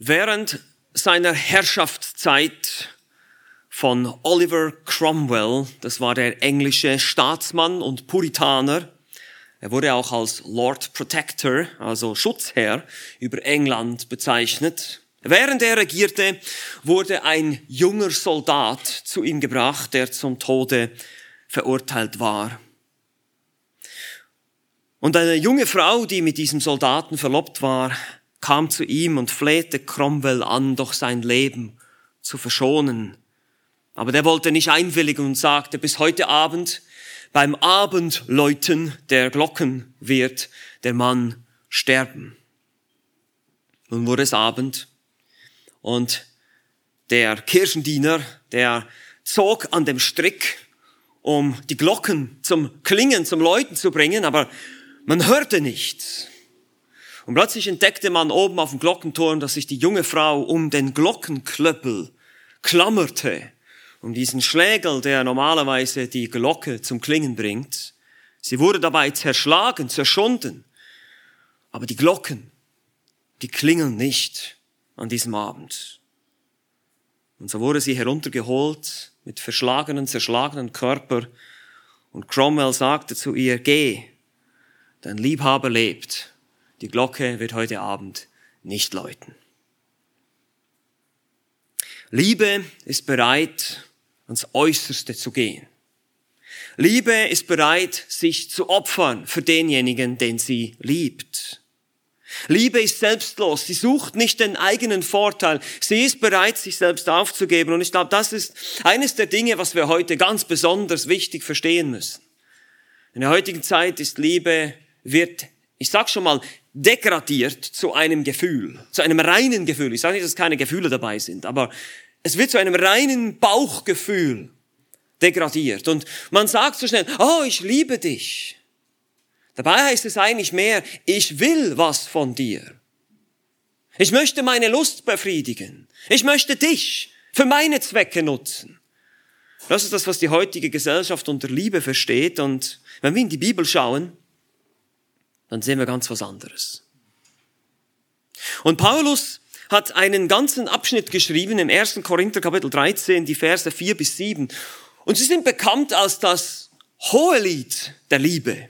Während seiner Herrschaftszeit von Oliver Cromwell, das war der englische Staatsmann und Puritaner, er wurde auch als Lord Protector, also Schutzherr, über England bezeichnet. Während er regierte, wurde ein junger Soldat zu ihm gebracht, der zum Tode verurteilt war. Und eine junge Frau, die mit diesem Soldaten verlobt war, kam zu ihm und flehte Cromwell an, doch sein Leben zu verschonen. Aber der wollte nicht einwilligen und sagte, bis heute Abend, beim Abendläuten der Glocken wird der Mann sterben. Nun wurde es Abend und der Kirchendiener, der zog an dem Strick, um die Glocken zum Klingen, zum Läuten zu bringen, aber man hörte nichts. Und plötzlich entdeckte man oben auf dem Glockenturm, dass sich die junge Frau um den Glockenklöppel klammerte, um diesen Schlägel, der normalerweise die Glocke zum Klingen bringt. Sie wurde dabei zerschlagen, zerschunden. Aber die Glocken, die klingeln nicht an diesem Abend. Und so wurde sie heruntergeholt mit zerschlagenen Körper. Und Cromwell sagte zu ihr, geh, dein Liebhaber lebt. Die Glocke wird heute Abend nicht läuten. Liebe ist bereit, ans Äußerste zu gehen. Liebe ist bereit, sich zu opfern für denjenigen, den sie liebt. Liebe ist selbstlos. Sie sucht nicht den eigenen Vorteil. Sie ist bereit, sich selbst aufzugeben. Und ich glaube, das ist eines der Dinge, was wir heute ganz besonders wichtig verstehen müssen. In der heutigen Zeit ist Liebe, ich sag schon mal, degradiert zu einem Gefühl, zu einem reinen Gefühl. Ich sage nicht, dass keine Gefühle dabei sind, aber es wird zu einem reinen Bauchgefühl degradiert. Und man sagt so schnell, oh, ich liebe dich. Dabei heißt es eigentlich mehr, ich will was von dir. Ich möchte meine Lust befriedigen. Ich möchte dich für meine Zwecke nutzen. Das ist das, was die heutige Gesellschaft unter Liebe versteht. Und wenn wir in die Bibel schauen, dann sehen wir ganz was anderes. Und Paulus hat einen ganzen Abschnitt geschrieben im 1. Korinther Kapitel 13, die Verse 4 bis 7. Und sie sind bekannt als das Hohelied der Liebe.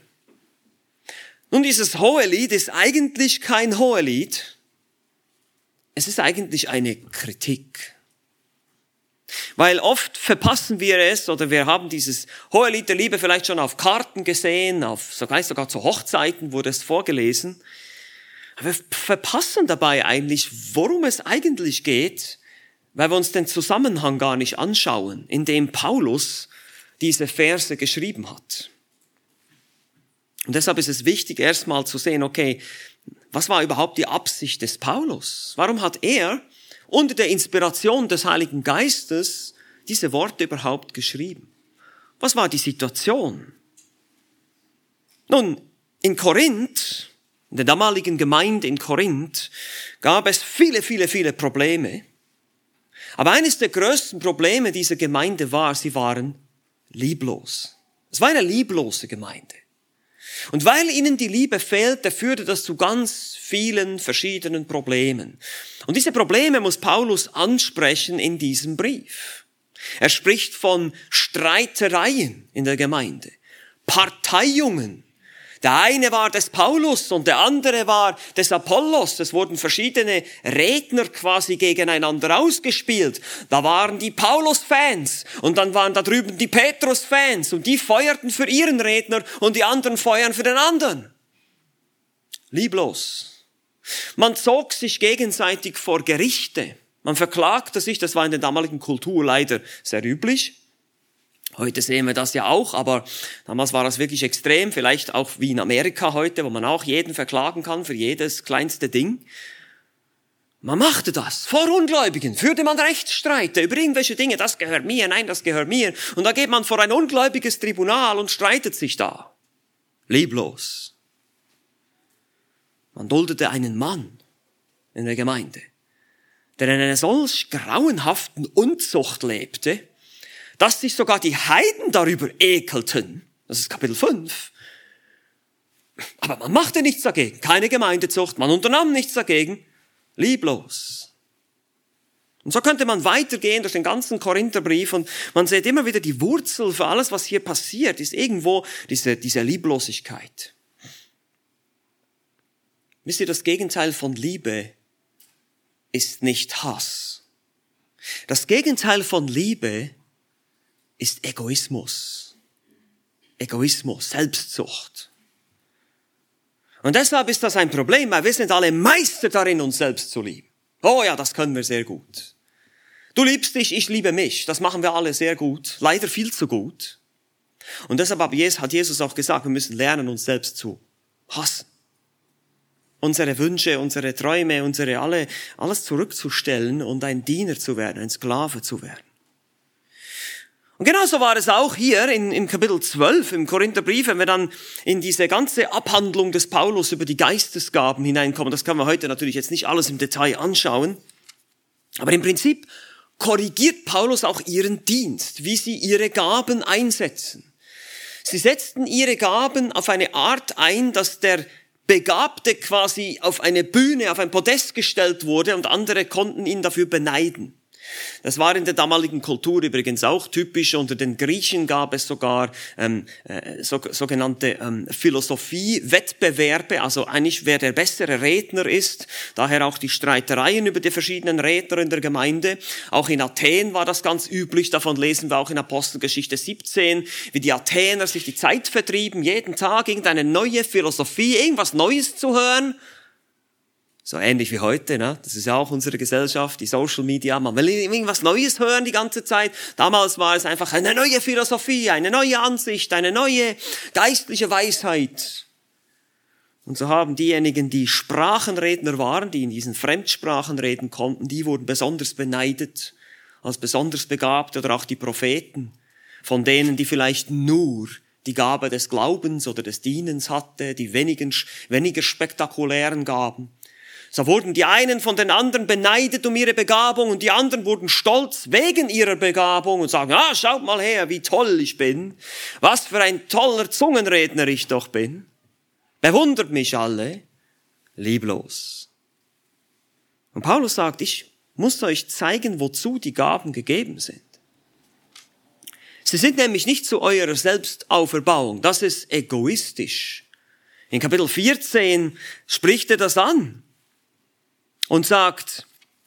Nun, dieses Hohelied ist eigentlich kein Hohelied. Es ist eigentlich eine Kritik. Weil oft verpassen wir es, oder wir haben dieses Hohelied der Liebe vielleicht schon auf Karten gesehen, sogar zu Hochzeiten wurde es vorgelesen. Aber wir verpassen dabei eigentlich, worum es eigentlich geht, weil wir uns den Zusammenhang gar nicht anschauen, in dem Paulus diese Verse geschrieben hat. Und deshalb ist es wichtig, erstmal zu sehen, okay, was war überhaupt die Absicht des Paulus? Warum hat er unter der Inspiration des Heiligen Geistes diese Worte überhaupt geschrieben? Was war die Situation? Nun, in Korinth, in der damaligen Gemeinde in Korinth, gab es viele Probleme. Aber eines der größten Probleme dieser Gemeinde war, sie waren lieblos. Es war eine lieblose Gemeinde. Und weil ihnen die Liebe fehlte, führte das zu ganz vielen verschiedenen Problemen. Und diese Probleme muss Paulus ansprechen in diesem Brief. Er spricht von Streitereien in der Gemeinde, Parteiungen. Der eine war des Paulus und der andere war des Apollos. Es wurden verschiedene Redner quasi gegeneinander ausgespielt. Da waren die Paulus-Fans und dann waren da drüben die Petrus-Fans und die feuerten für ihren Redner und die anderen feuern für den anderen. Lieblos. Man zog sich gegenseitig vor Gerichte. Man verklagte sich, das war in der damaligen Kultur leider sehr üblich. Heute sehen wir das ja auch, aber damals war das wirklich extrem, vielleicht auch wie in Amerika heute, wo man auch jeden verklagen kann für jedes kleinste Ding. Man machte das vor Ungläubigen, führte man Rechtsstreite über irgendwelche Dinge, das gehört mir, nein, das gehört mir. Und da geht man vor ein ungläubiges Tribunal und streitet sich da. Lieblos. Man duldete einen Mann in der Gemeinde, der in einer solch grauenhaften Unzucht lebte, dass sich sogar die Heiden darüber ekelten. Das ist Kapitel 5. Aber man machte nichts dagegen. Keine Gemeindezucht. Man unternahm nichts dagegen. Lieblos. Und so könnte man weitergehen durch den ganzen Korintherbrief und man sieht immer wieder die Wurzel für alles, was hier passiert, ist irgendwo diese Lieblosigkeit. Wisst ihr, das Gegenteil von Liebe ist nicht Hass. Das Gegenteil von Liebe ist Egoismus. Egoismus, Selbstsucht. Und deshalb ist das ein Problem, weil wir sind alle Meister darin, uns selbst zu lieben. Oh ja, das können wir sehr gut. Du liebst dich, ich liebe mich. Das machen wir alle sehr gut. Leider viel zu gut. Und deshalb hat Jesus auch gesagt, wir müssen lernen, uns selbst zu hassen. Unsere Wünsche, unsere Träume, alles zurückzustellen und ein Diener zu werden, ein Sklave zu werden. Und genauso war es auch hier im Kapitel 12 im Korintherbrief, wenn wir dann in diese ganze Abhandlung des Paulus über die Geistesgaben hineinkommen. Das können wir heute natürlich jetzt nicht alles im Detail anschauen. Aber im Prinzip korrigiert Paulus auch ihren Dienst, wie sie ihre Gaben einsetzen. Sie setzten ihre Gaben auf eine Art ein, dass der Begabte quasi auf eine Bühne, auf ein Podest gestellt wurde und andere konnten ihn dafür beneiden. Das war in der damaligen Kultur übrigens auch typisch. Unter den Griechen gab es sogar sogenannte Philosophie-Wettbewerbe, also eigentlich wer der bessere Redner ist. Daher auch die Streitereien über die verschiedenen Redner in der Gemeinde. Auch in Athen war das ganz üblich. Davon lesen wir auch in Apostelgeschichte 17, wie die Athener sich die Zeit vertrieben, jeden Tag irgendeine neue Philosophie, irgendwas Neues zu hören. So ähnlich wie heute, ne? Das ist ja auch unsere Gesellschaft, die Social Media. Man will irgendwas Neues hören die ganze Zeit. Damals war es einfach eine neue Philosophie, eine neue Ansicht, eine neue geistliche Weisheit. Und so haben diejenigen, die Sprachenredner waren, die in diesen Fremdsprachen reden konnten, die wurden besonders beneidet, als besonders begabt, oder auch die Propheten, von denen, die vielleicht nur die Gabe des Glaubens oder des Dienens hatte, die weniger spektakulären Gaben. So wurden die einen von den anderen beneidet um ihre Begabung und die anderen wurden stolz wegen ihrer Begabung und sagen, schaut mal her, wie toll ich bin, was für ein toller Zungenredner ich doch bin. Bewundert mich alle, lieblos. Und Paulus sagt, ich muss euch zeigen, wozu die Gaben gegeben sind. Sie sind nämlich nicht zu eurer Selbstauferbauung, das ist egoistisch. In Kapitel 14 spricht er das an. Und sagt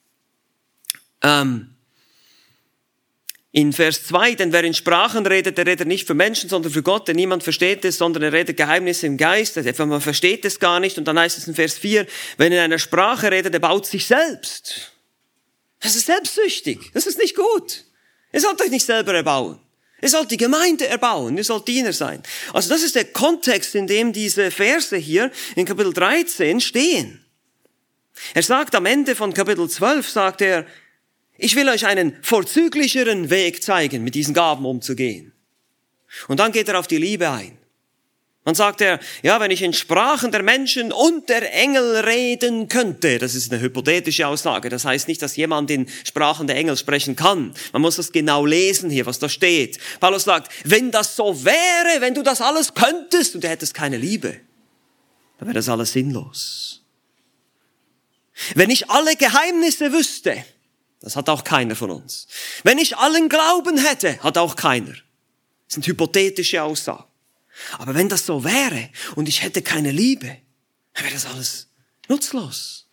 in Vers 2, denn wer in Sprachen redet, der redet nicht für Menschen, sondern für Gott, denn niemand versteht es, sondern er redet Geheimnisse im Geist. Also man versteht es gar nicht. Und dann heißt es in Vers 4, wenn er in einer Sprache redet, der baut sich selbst. Das ist selbstsüchtig. Das ist nicht gut. Ihr sollt euch nicht selber erbauen. Ihr sollt die Gemeinde erbauen. Ihr sollt Diener sein. Also das ist der Kontext, in dem diese Verse hier in Kapitel 13 stehen. Er sagt am Ende von Kapitel 12, sagt er, ich will euch einen vorzüglicheren Weg zeigen, mit diesen Gaben umzugehen. Und dann geht er auf die Liebe ein. Dann sagt er, ja, wenn ich in Sprachen der Menschen und der Engel reden könnte, das ist eine hypothetische Aussage, das heißt nicht, dass jemand in Sprachen der Engel sprechen kann. Man muss das genau lesen hier, was da steht. Paulus sagt, wenn das so wäre, wenn du das alles könntest und du hättest keine Liebe, dann wäre das alles sinnlos. Wenn ich alle Geheimnisse wüsste, das hat auch keiner von uns. Wenn ich allen Glauben hätte, hat auch keiner. Das sind hypothetische Aussagen. Aber wenn das so wäre und ich hätte keine Liebe, dann wäre das alles nutzlos.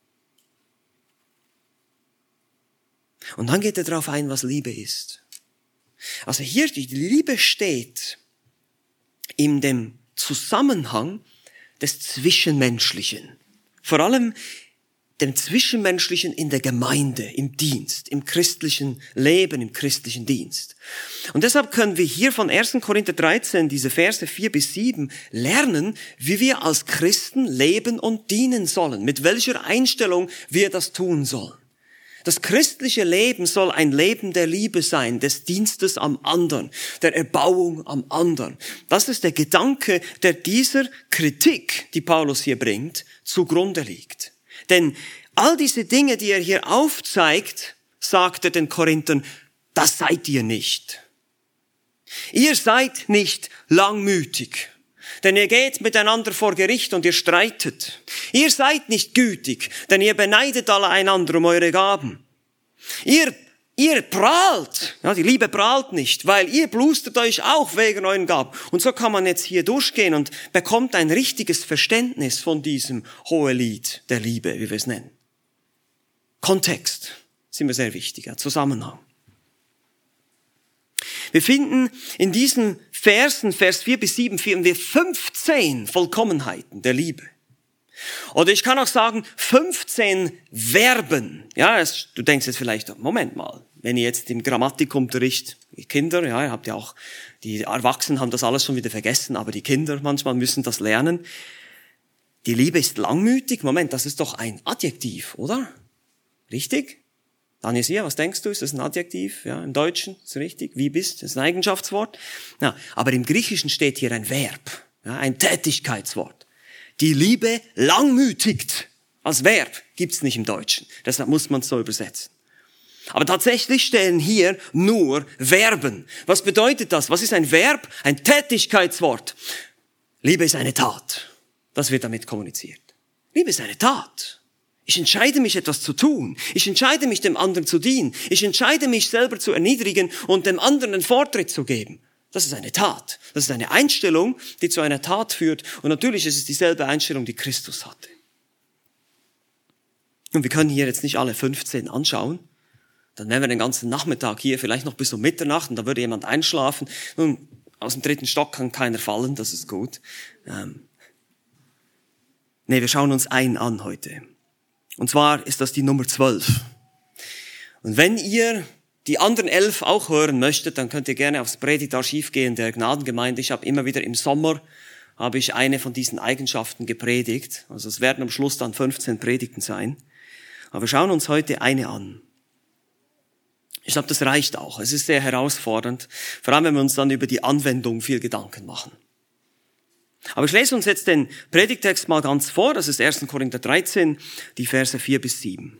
Und dann geht er darauf ein, was Liebe ist. Also hier, die Liebe steht in dem Zusammenhang des Zwischenmenschlichen. Vor allem dem Zwischenmenschlichen in der Gemeinde, im Dienst, im christlichen Leben, im christlichen Dienst. Und deshalb können wir hier von 1. Korinther 13, diese Verse 4-7, lernen, wie wir als Christen leben und dienen sollen, mit welcher Einstellung wir das tun sollen. Das christliche Leben soll ein Leben der Liebe sein, des Dienstes am anderen, der Erbauung am anderen. Das ist der Gedanke, der dieser Kritik, die Paulus hier bringt, zugrunde liegt. Denn all diese Dinge, die er hier aufzeigt, sagt er den Korinthern, das seid ihr nicht. Ihr seid nicht langmütig, denn ihr geht miteinander vor Gericht und ihr streitet. Ihr seid nicht gütig, denn ihr beneidet alle einander um eure Gaben. Ihr prahlt, ja, die Liebe prahlt nicht, weil ihr blustert euch auch wegen euren Gaben. Und so kann man jetzt hier durchgehen und bekommt ein richtiges Verständnis von diesem Hohelied der Liebe, wie wir es nennen. Kontext ist immer sehr wichtig, ja, Zusammenhang. Wir finden in diesen Versen, Vers 4 bis 7, finden wir 15 Vollkommenheiten der Liebe. Oder ich kann auch sagen, 15 Verben. Ja, du denkst jetzt vielleicht, Moment mal, wenn ihr jetzt im Grammatikunterricht, Kinder, ja, ihr habt ja auch, die Erwachsenen haben das alles schon wieder vergessen, aber die Kinder manchmal müssen das lernen. Die Liebe ist langmütig. Moment, das ist doch ein Adjektiv, oder? Richtig? Daniesia, was denkst du? Ist das ein Adjektiv? Ja, im Deutschen ist es richtig. Wie bist? Das ist ein Eigenschaftswort. Ja, aber im Griechischen steht hier ein Verb, ja, ein Tätigkeitswort. Die Liebe langmütigt. Als Verb gibt's nicht im Deutschen. Deshalb muss man es so übersetzen. Aber tatsächlich stehen hier nur Verben. Was bedeutet das? Was ist ein Verb? Ein Tätigkeitswort. Liebe ist eine Tat. Das wird damit kommuniziert. Liebe ist eine Tat. Ich entscheide mich, etwas zu tun. Ich entscheide mich, dem anderen zu dienen. Ich entscheide mich, selber zu erniedrigen und dem anderen einen Vortritt zu geben. Das ist eine Tat. Das ist eine Einstellung, die zu einer Tat führt. Und natürlich ist es dieselbe Einstellung, die Christus hatte. Und wir können hier jetzt nicht alle 15 anschauen. Dann wären wir den ganzen Nachmittag hier, vielleicht noch bis um Mitternacht, und da würde jemand einschlafen. Nun, aus dem 3. Stock kann keiner fallen, das ist gut. Wir schauen uns einen an heute. Und zwar ist das die Nummer 12. Und wenn ihr die anderen 11 auch hören möchtet, dann könnt ihr gerne aufs Predigtarchiv gehen der Gnadengemeinde. Ich habe immer wieder im Sommer eine von diesen Eigenschaften gepredigt. Also es werden am Schluss dann 15 Predigten sein. Aber wir schauen uns heute eine an. Ich glaube, das reicht auch. Es ist sehr herausfordernd, vor allem wenn wir uns dann über die Anwendung viel Gedanken machen. Aber ich lese uns jetzt den Predigtext mal ganz vor. Das ist 1. Korinther 13, die Verse 4 bis 7.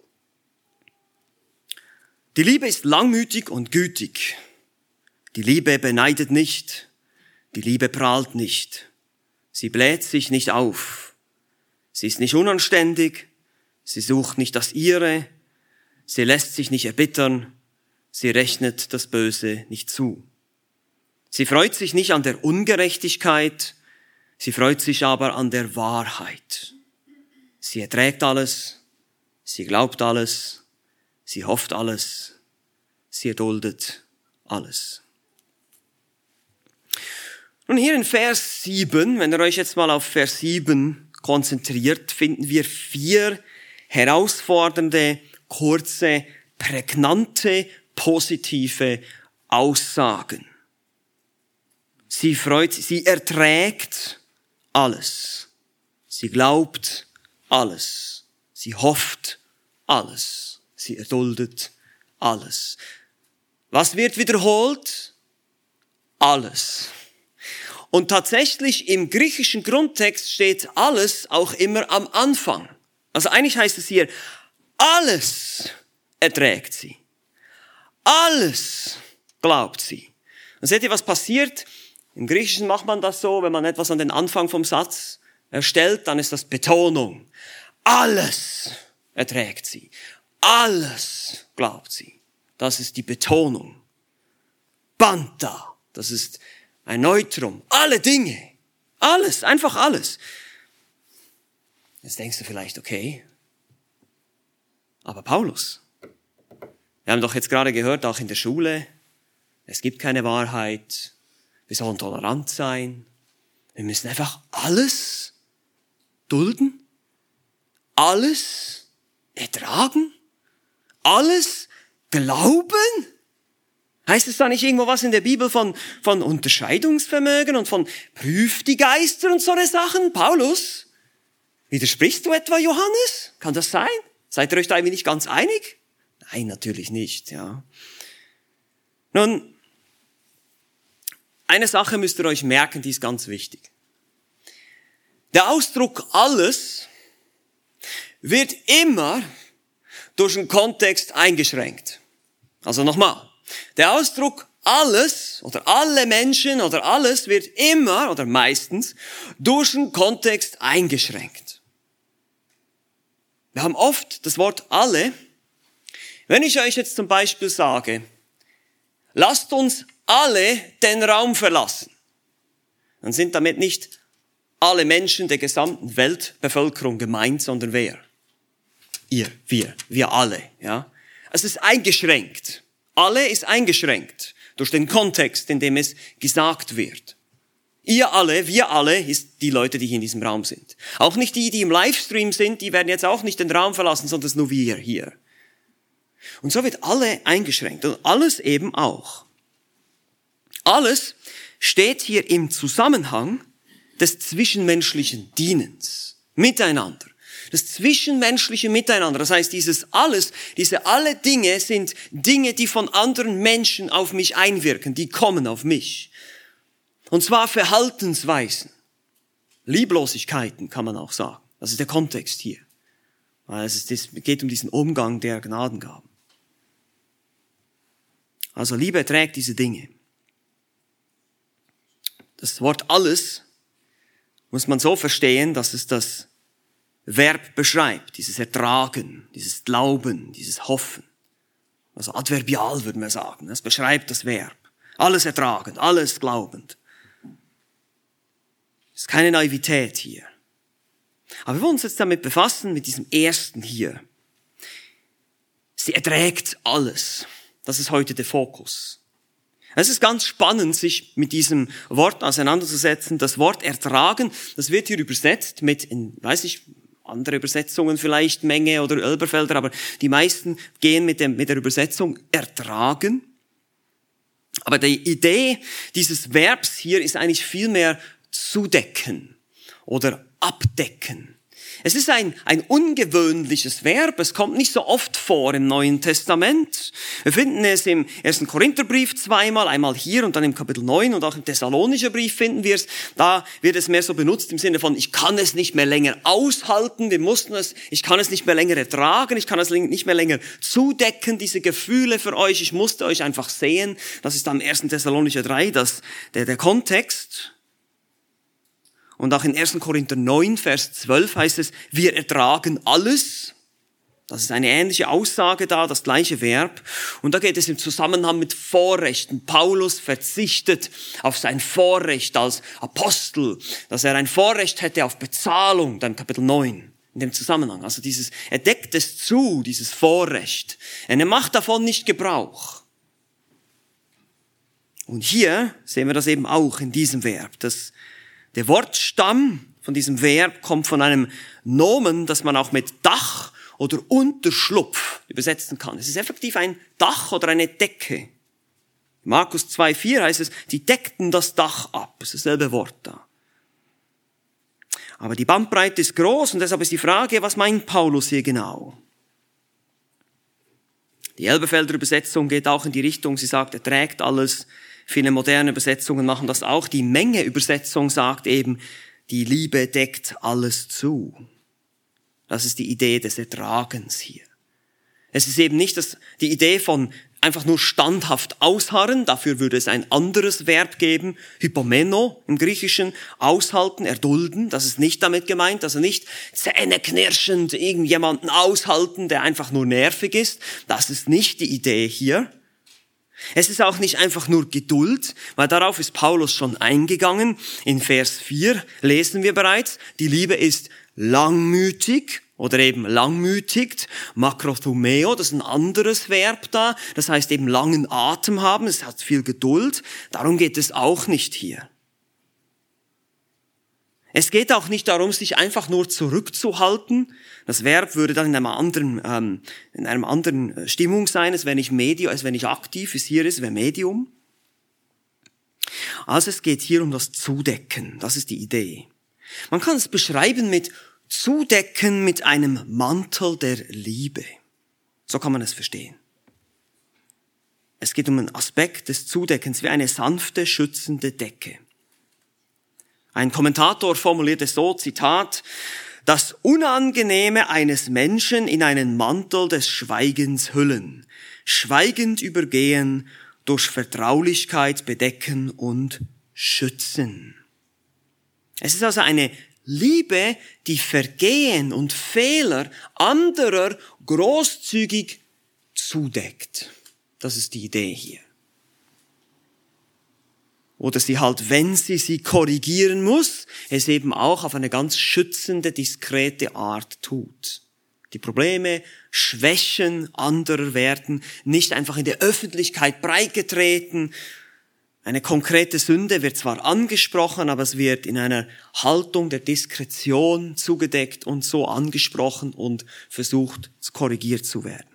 Die Liebe ist langmütig und gütig. Die Liebe beneidet nicht. Die Liebe prahlt nicht. Sie bläht sich nicht auf. Sie ist nicht unanständig. Sie sucht nicht das Ihre. Sie lässt sich nicht erbittern. Sie rechnet das Böse nicht zu. Sie freut sich nicht an der Ungerechtigkeit. Sie freut sich aber an der Wahrheit. Sie erträgt alles. Sie glaubt alles. Sie hofft alles, sie erduldet alles. Und hier in Vers 7, wenn ihr euch jetzt mal auf Vers 7 konzentriert, finden wir 4 herausfordernde, kurze, prägnante, positive Aussagen. Sie erträgt alles. Sie glaubt alles. Sie hofft alles. Sie erduldet alles. Was wird wiederholt? Alles. Und tatsächlich im griechischen Grundtext steht alles auch immer am Anfang. Also eigentlich heißt es hier, alles erträgt sie. Alles glaubt sie. Und seht ihr, was passiert? Im Griechischen macht man das so, wenn man etwas an den Anfang vom Satz erstellt, dann ist das Betonung. Alles erträgt sie. Alles glaubt sie. Das ist die Betonung. Banta, das ist ein Neutrum. Alle Dinge. Alles, einfach alles. Jetzt denkst du vielleicht, okay, aber Paulus, wir haben doch jetzt gerade gehört, auch in der Schule, es gibt keine Wahrheit, wir sollen tolerant sein, wir müssen einfach alles dulden, alles ertragen, alles glauben? Heißt es da nicht irgendwo was in der Bibel von Unterscheidungsvermögen und von prüft die Geister und so eine Sachen? Paulus, widersprichst du etwa Johannes? Kann das sein? Seid ihr euch da irgendwie nicht ganz einig? Nein, natürlich nicht, ja. Nun, eine Sache müsst ihr euch merken, die ist ganz wichtig. Der Ausdruck alles wird immer durch den Kontext eingeschränkt. Also nochmal. Der Ausdruck alles oder alle Menschen oder alles wird immer oder meistens durch den Kontext eingeschränkt. Wir haben oft das Wort alle Wenn ich euch jetzt zum Beispiel sage, lasst uns alle den Raum verlassen, dann sind damit nicht alle Menschen der gesamten Weltbevölkerung gemeint, sondern wer? Ihr, wir alle, ja. Es ist eingeschränkt. Alle ist eingeschränkt durch den Kontext, in dem es gesagt wird. Ihr alle, wir alle, ist die Leute, die hier in diesem Raum sind. Auch nicht die, die im Livestream sind, die werden jetzt auch nicht den Raum verlassen, sondern es nur wir hier. Und so wird alle eingeschränkt und alles eben auch. Alles steht hier im Zusammenhang des zwischenmenschlichen Dienens, miteinander. Das zwischenmenschliche Miteinander, das heißt diese alle Dinge sind Dinge, die von anderen Menschen auf mich einwirken, die kommen auf mich. Und zwar Verhaltensweisen, Lieblosigkeiten kann man auch sagen. Das ist der Kontext hier. Weil es geht um diesen Umgang der Gnadengaben. Also Liebe trägt diese Dinge. Das Wort alles muss man so verstehen, dass es das Verb beschreibt, dieses Ertragen, dieses Glauben, dieses Hoffen. Also adverbial würde man sagen. Es beschreibt das Verb. Alles ertragen, alles glaubend. Es ist keine Naivität hier. Aber wir wollen uns jetzt damit befassen, mit diesem ersten hier. Sie erträgt alles. Das ist heute der Fokus. Es ist ganz spannend, sich mit diesem Wort auseinanderzusetzen. Das Wort ertragen, das wird hier übersetzt mit, andere Übersetzungen vielleicht, Menge oder Elberfelder, aber die meisten gehen mit der Übersetzung ertragen. Aber die Idee dieses Verbs hier ist eigentlich vielmehr zudecken oder abdecken. Es ist ein ungewöhnliches Verb. Es kommt nicht so oft vor im Neuen Testament. Wir finden es im 1. Korintherbrief zweimal, einmal hier und dann im Kapitel 9 und auch im Thessalonischer Brief finden wir es. Da wird es mehr so benutzt im Sinne von, ich kann es nicht mehr länger aushalten, ich kann es nicht mehr länger ertragen, ich kann es nicht mehr länger zudecken, diese Gefühle für euch, ich musste euch einfach sehen. Das ist am 1. Thessalonicher 3, der Kontext. Und auch in 1. Korinther 9, Vers 12 heißt es, wir ertragen alles. Das ist eine ähnliche Aussage da, das gleiche Verb. Und da geht es im Zusammenhang mit Vorrechten. Paulus verzichtet auf sein Vorrecht als Apostel, dass er ein Vorrecht hätte auf Bezahlung, dann Kapitel 9, in dem Zusammenhang. Also er deckt es zu, dieses Vorrecht. Er macht davon nicht Gebrauch. Und hier sehen wir das eben auch in diesem Verb, der Wortstamm von diesem Verb kommt von einem Nomen, das man auch mit Dach oder Unterschlupf übersetzen kann. Es ist effektiv ein Dach oder eine Decke. Markus 2,4 heißt es, die deckten das Dach ab. Das ist dasselbe Wort da. Aber die Bandbreite ist groß und deshalb ist die Frage, was meint Paulus hier genau? Die Elberfelder Übersetzung geht auch in die Richtung, sie sagt, er trägt alles. Viele moderne Übersetzungen machen das auch. Die Menge-Übersetzung sagt eben, die Liebe deckt alles zu. Das ist die Idee des Ertragens hier. Es ist eben nicht die Idee von einfach nur standhaft ausharren, dafür würde es ein anderes Verb geben, hypomeno im Griechischen, aushalten, erdulden, das ist nicht damit gemeint, also nicht zähneknirschend irgendjemanden aushalten, der einfach nur nervig ist, das ist nicht die Idee hier. Es ist auch nicht einfach nur Geduld, weil darauf ist Paulus schon eingegangen. In Vers 4 lesen wir bereits, die Liebe ist langmütig oder eben langmütigt. Makrothumeo, das ist ein anderes Verb da, das heißt eben langen Atem haben, es hat viel Geduld. Darum geht es auch nicht hier. Es geht auch nicht darum, sich einfach nur zurückzuhalten. Das Verb würde dann in einer anderen Stimmung sein. Es wäre nicht Medium, es wäre nicht aktiv, es hier ist, es wäre Medium. Also es geht hier um das Zudecken. Das ist die Idee. Man kann es beschreiben mit Zudecken mit einem Mantel der Liebe. So kann man es verstehen. Es geht um einen Aspekt des Zudeckens, wie eine sanfte, schützende Decke. Ein Kommentator formuliert es so, Zitat, das Unangenehme eines Menschen in einen Mantel des Schweigens hüllen, schweigend übergehen, durch Vertraulichkeit bedecken und schützen. Es ist also eine Liebe, die Vergehen und Fehler anderer großzügig zudeckt. Das ist die Idee hier. Oder sie halt, wenn sie korrigieren muss, es eben auch auf eine ganz schützende, diskrete Art tut. Die Probleme, Schwächen anderer werden nicht einfach in der Öffentlichkeit breitgetreten. Eine konkrete Sünde wird zwar angesprochen, aber es wird in einer Haltung der Diskretion zugedeckt und so angesprochen und versucht, korrigiert zu werden.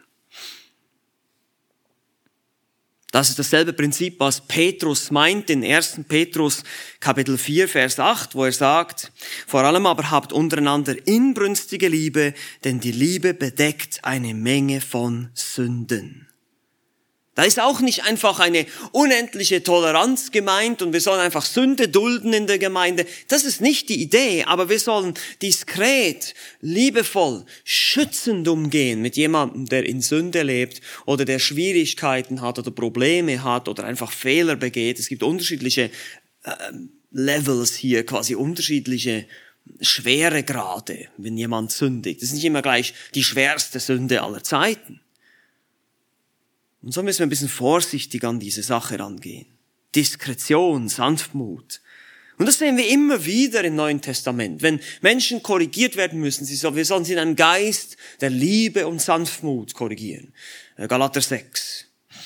Das ist dasselbe Prinzip, was Petrus meint in 1. Petrus Kapitel 4, Vers 8, wo er sagt, vor allem aber habt untereinander inbrünstige Liebe, denn die Liebe bedeckt eine Menge von Sünden. Da ist auch nicht einfach eine unendliche Toleranz gemeint und wir sollen einfach Sünde dulden in der Gemeinde. Das ist nicht die Idee, aber wir sollen diskret, liebevoll, schützend umgehen mit jemandem, der in Sünde lebt oder der Schwierigkeiten hat oder Probleme hat oder einfach Fehler begeht. Es gibt unterschiedliche Levels hier, quasi unterschiedliche Schweregrade, wenn jemand sündigt. Das ist nicht immer gleich die schwerste Sünde aller Zeiten. Und so müssen wir ein bisschen vorsichtig an diese Sache rangehen. Diskretion, Sanftmut. Und das sehen wir immer wieder im Neuen Testament. Wenn Menschen korrigiert werden müssen, wir sollen sie in einem Geist der Liebe und Sanftmut korrigieren. Galater 6.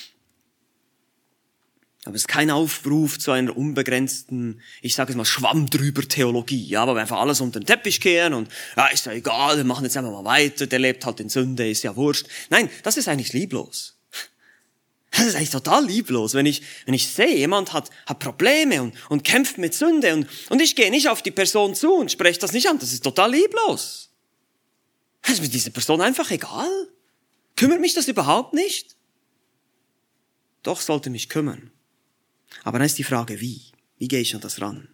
Aber es ist kein Aufruf zu einer unbegrenzten, ich sage es mal, Schwamm-drüber-Theologie. Ja, aber wir einfach alles unter den Teppich kehren und, ja, ist ja egal, wir machen jetzt einfach mal weiter, der lebt halt in Sünde, ist ja wurscht. Nein, das ist eigentlich lieblos. Das ist eigentlich total lieblos, wenn ich sehe, jemand hat Probleme und kämpft mit Sünde und ich gehe nicht auf die Person zu und spreche das nicht an. Das ist total lieblos. Das ist mir diese Person einfach egal. Kümmert mich das überhaupt nicht? Doch, sollte mich kümmern. Aber dann ist die Frage, wie? Wie gehe ich an das ran?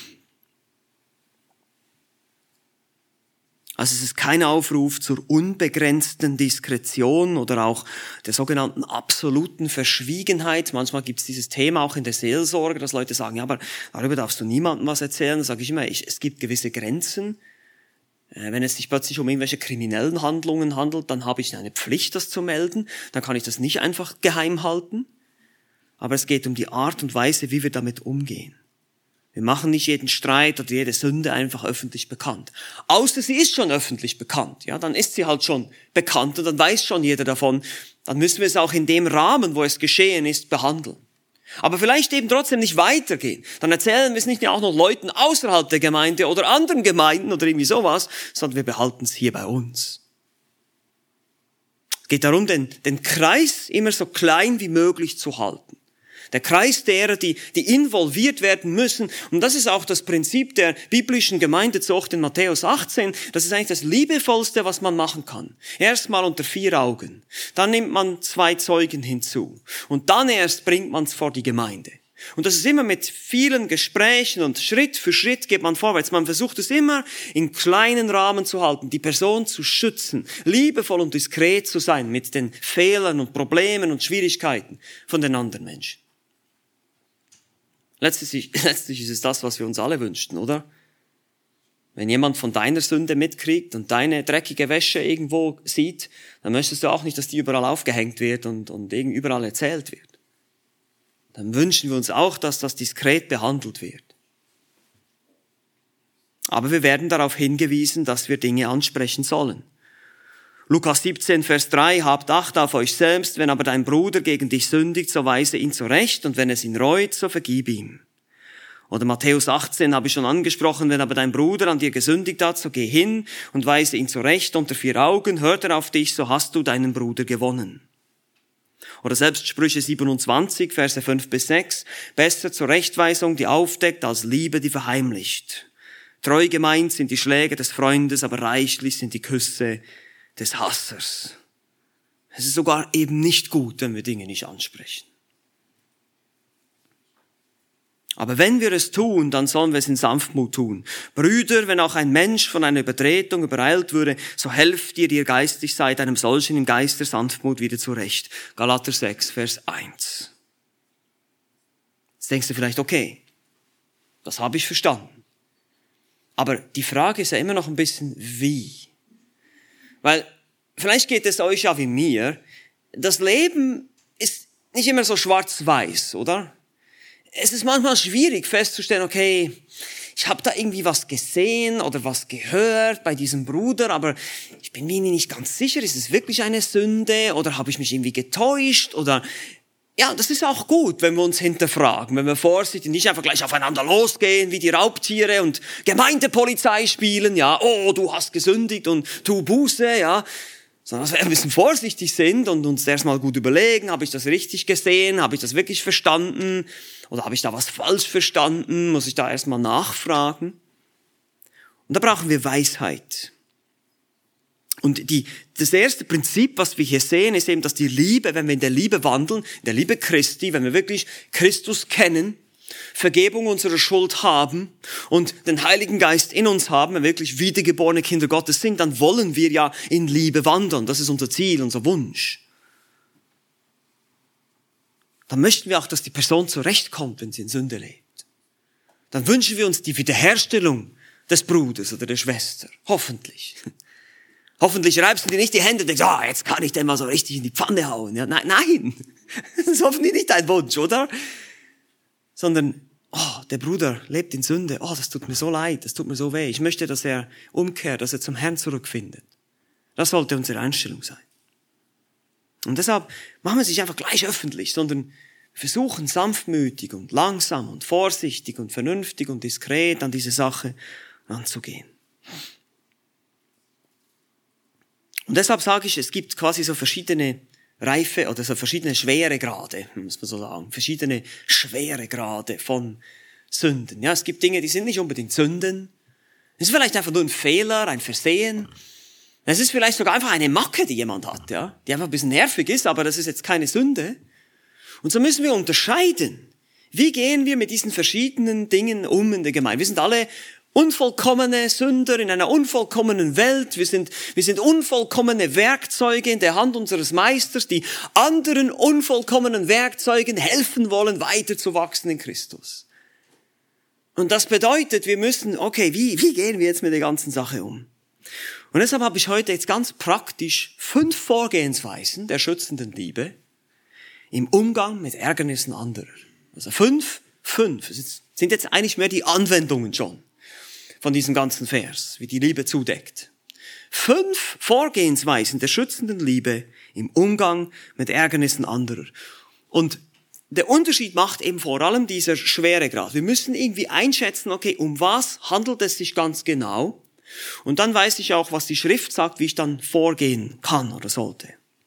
Also es ist kein Aufruf zur unbegrenzten Diskretion oder auch der sogenannten absoluten Verschwiegenheit. Manchmal gibt es dieses Thema auch in der Seelsorge, dass Leute sagen, ja, aber darüber darfst du niemandem was erzählen. Da sage ich immer, es gibt gewisse Grenzen. Wenn es sich plötzlich um irgendwelche kriminellen Handlungen handelt, dann habe ich eine Pflicht, das zu melden. Dann kann ich das nicht einfach geheim halten. Aber es geht um die Art und Weise, wie wir damit umgehen. Wir machen nicht jeden Streit oder jede Sünde einfach öffentlich bekannt. Außer sie ist schon öffentlich bekannt. Ja, dann ist sie halt schon bekannt und dann weiß schon jeder davon. Dann müssen wir es auch in dem Rahmen, wo es geschehen ist, behandeln. Aber vielleicht eben trotzdem nicht weitergehen. Dann erzählen wir es nicht auch noch Leuten außerhalb der Gemeinde oder anderen Gemeinden oder irgendwie sowas, sondern wir behalten es hier bei uns. Es geht darum, den Kreis immer so klein wie möglich zu halten. Der Kreis derer, die involviert werden müssen. Und das ist auch das Prinzip der biblischen Gemeindezucht in Matthäus 18. Das ist eigentlich das Liebevollste, was man machen kann. Erstmal unter 4 Augen. Dann nimmt man 2 Zeugen hinzu. Und dann erst bringt man es vor die Gemeinde. Und das ist immer mit vielen Gesprächen und Schritt für Schritt geht man vorwärts. Man versucht es immer in kleinen Rahmen zu halten, die Person zu schützen, liebevoll und diskret zu sein mit den Fehlern und Problemen und Schwierigkeiten von den anderen Menschen. Letztlich ist es das, was wir uns alle wünschten, oder? Wenn jemand von deiner Sünde mitkriegt und deine dreckige Wäsche irgendwo sieht, dann möchtest du auch nicht, dass die überall aufgehängt wird und überall erzählt wird. Dann wünschen wir uns auch, dass das diskret behandelt wird. Aber wir werden darauf hingewiesen, dass wir Dinge ansprechen sollen. Lukas 17, Vers 3, habt Acht auf euch selbst, wenn aber dein Bruder gegen dich sündigt, so weise ihn zurecht, und wenn es ihn reut, so vergib ihm. Oder Matthäus 18 habe ich schon angesprochen, wenn aber dein Bruder an dir gesündigt hat, so geh hin und weise ihn zurecht unter 4 Augen, hört er auf dich, so hast du deinen Bruder gewonnen. Oder selbst Sprüche 27, Verse 5 bis 6, besser Zurechtweisung, die aufdeckt, als Liebe, die verheimlicht. Treu gemeint sind die Schläge des Freundes, aber reichlich sind die Küsse des Hassers. Es ist sogar eben nicht gut, wenn wir Dinge nicht ansprechen. Aber wenn wir es tun, dann sollen wir es in Sanftmut tun. Brüder, wenn auch ein Mensch von einer Übertretung übereilt würde, so helft ihr, die ihr geistig seid, einem solchen im Geist der Sanftmut wieder zurecht. Galater 6, Vers 1. Jetzt denkst du vielleicht, okay, das habe ich verstanden. Aber die Frage ist ja immer noch ein bisschen, wie? Weil vielleicht geht es euch ja wie mir. das Leben ist nicht immer so schwarz-weiß, oder? Es ist manchmal schwierig festzustellen, okay, ich habe da irgendwie was gesehen oder was gehört bei diesem Bruder, aber ich bin mir nicht ganz sicher, ist es wirklich eine Sünde oder habe ich mich irgendwie getäuscht oder... Ja, das ist auch gut, wenn wir uns hinterfragen, wenn wir vorsichtig nicht einfach gleich aufeinander losgehen wie die Raubtiere und Gemeindepolizei spielen, ja, oh, du hast gesündigt und tu Buße, ja, sondern dass wir ein bisschen vorsichtig sind und uns erstmal gut überlegen, habe ich das richtig gesehen, habe ich das wirklich verstanden oder habe ich da was falsch verstanden, muss ich da erstmal nachfragen. Und da brauchen wir Weisheit. Und das erste Prinzip, was wir hier sehen, ist eben, dass die Liebe, wenn wir in der Liebe wandeln, in der Liebe Christi, wenn wir wirklich Christus kennen, Vergebung unserer Schuld haben und den Heiligen Geist in uns haben, wenn wir wirklich wiedergeborene Kinder Gottes sind, dann wollen wir ja in Liebe wandeln. Das ist unser Ziel, unser Wunsch. Dann möchten wir auch, dass die Person zurechtkommt, wenn sie in Sünde lebt. Dann wünschen wir uns die Wiederherstellung des Bruders oder der Schwester. Hoffentlich. Hoffentlich reibst du dir nicht die Hände und denkst, jetzt kann ich den mal so richtig in die Pfanne hauen. Ja, nein, das ist hoffentlich nicht dein Wunsch, oder? Sondern, der Bruder lebt in Sünde. Das tut mir so leid, das tut mir so weh. Ich möchte, dass er umkehrt, dass er zum Herrn zurückfindet. Das sollte unsere Einstellung sein. Und deshalb machen wir es nicht einfach gleich öffentlich, sondern versuchen sanftmütig und langsam und vorsichtig und vernünftig und diskret an diese Sache ranzugehen. Und deshalb sage ich, es gibt quasi so verschiedene Reife oder so verschiedene Schweregrade, muss man so sagen, verschiedene Schweregrade von Sünden. Ja, es gibt Dinge, die sind nicht unbedingt Sünden. Es ist vielleicht einfach nur ein Fehler, ein Versehen. Es ist vielleicht sogar einfach eine Macke, die jemand hat, ja, die einfach ein bisschen nervig ist, aber das ist jetzt keine Sünde. Und so müssen wir unterscheiden. Wie gehen wir mit diesen verschiedenen Dingen um in der Gemeinde? Wir sind alle unvollkommene Sünder in einer unvollkommenen Welt. Wir sind unvollkommene Werkzeuge in der Hand unseres Meisters, die anderen unvollkommenen Werkzeugen helfen wollen, weiterzuwachsen in Christus. Und das bedeutet, wir müssen, wie gehen wir jetzt mit der ganzen Sache um? Und deshalb habe ich heute jetzt ganz praktisch 5 Vorgehensweisen der schützenden Liebe im Umgang mit Ärgernissen anderer. Also 5. Es sind jetzt eigentlich mehr die Anwendungen schon von diesem ganzen Vers, wie die Liebe zudeckt. 5 Vorgehensweisen der schützenden Liebe im Umgang mit Ärgernissen anderer. Und der Unterschied macht eben vor allem dieser Schweregrad. Wir müssen irgendwie einschätzen, um was handelt es sich ganz genau? Und dann weiß ich auch, was die Schrift sagt, wie ich dann vorgehen kann oder sollte.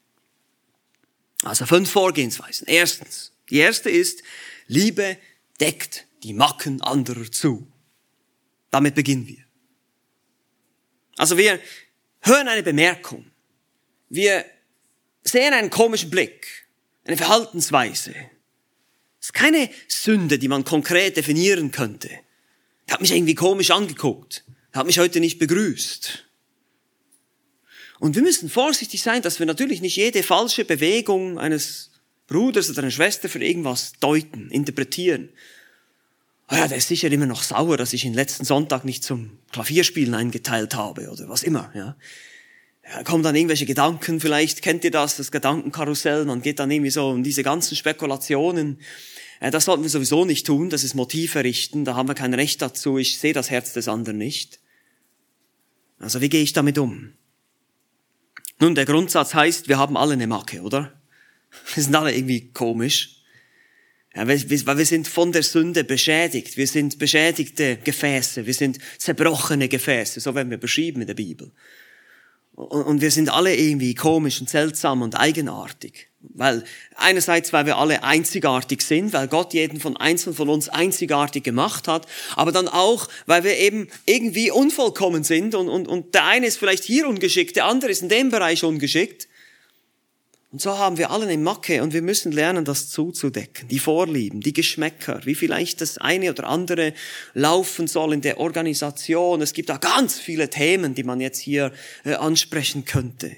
Also 5 Vorgehensweisen. Erstens, die erste ist, Liebe deckt die Macken anderer zu. Damit beginnen wir. Also wir hören eine Bemerkung. Wir sehen einen komischen Blick, eine Verhaltensweise. Das ist keine Sünde, die man konkret definieren könnte. Der hat mich irgendwie komisch angeguckt. Der hat mich heute nicht begrüßt. Und wir müssen vorsichtig sein, dass wir natürlich nicht jede falsche Bewegung eines Bruders oder einer Schwester für irgendwas deuten, interpretieren. Der ist sicher immer noch sauer, dass ich ihn letzten Sonntag nicht zum Klavierspielen eingeteilt habe oder was immer. Ja, kommen dann irgendwelche Gedanken, vielleicht kennt ihr das Gedankenkarussell, man geht dann irgendwie so um diese ganzen Spekulationen. Das sollten wir sowieso nicht tun, das ist Motive richten, da haben wir kein Recht dazu, ich sehe das Herz des anderen nicht. Also wie gehe ich damit um? Nun, der Grundsatz heißt, wir haben alle eine Macke, oder? Wir sind alle irgendwie komisch. Ja, weil wir sind von der Sünde beschädigt. Wir sind beschädigte Gefäße. Wir sind zerbrochene Gefäße. So werden wir beschrieben in der Bibel. Und wir sind alle irgendwie komisch und seltsam und eigenartig. Weil wir alle einzigartig sind, weil Gott jeden von einzelnen von uns einzigartig gemacht hat. Aber dann auch, weil wir eben irgendwie unvollkommen sind. Und der eine ist vielleicht hier ungeschickt, der andere ist in dem Bereich ungeschickt. Und so haben wir alle eine Macke und wir müssen lernen, das zuzudecken. Die Vorlieben, die Geschmäcker, wie vielleicht das eine oder andere laufen soll in der Organisation. Es gibt da ganz viele Themen, die man jetzt hier ansprechen könnte.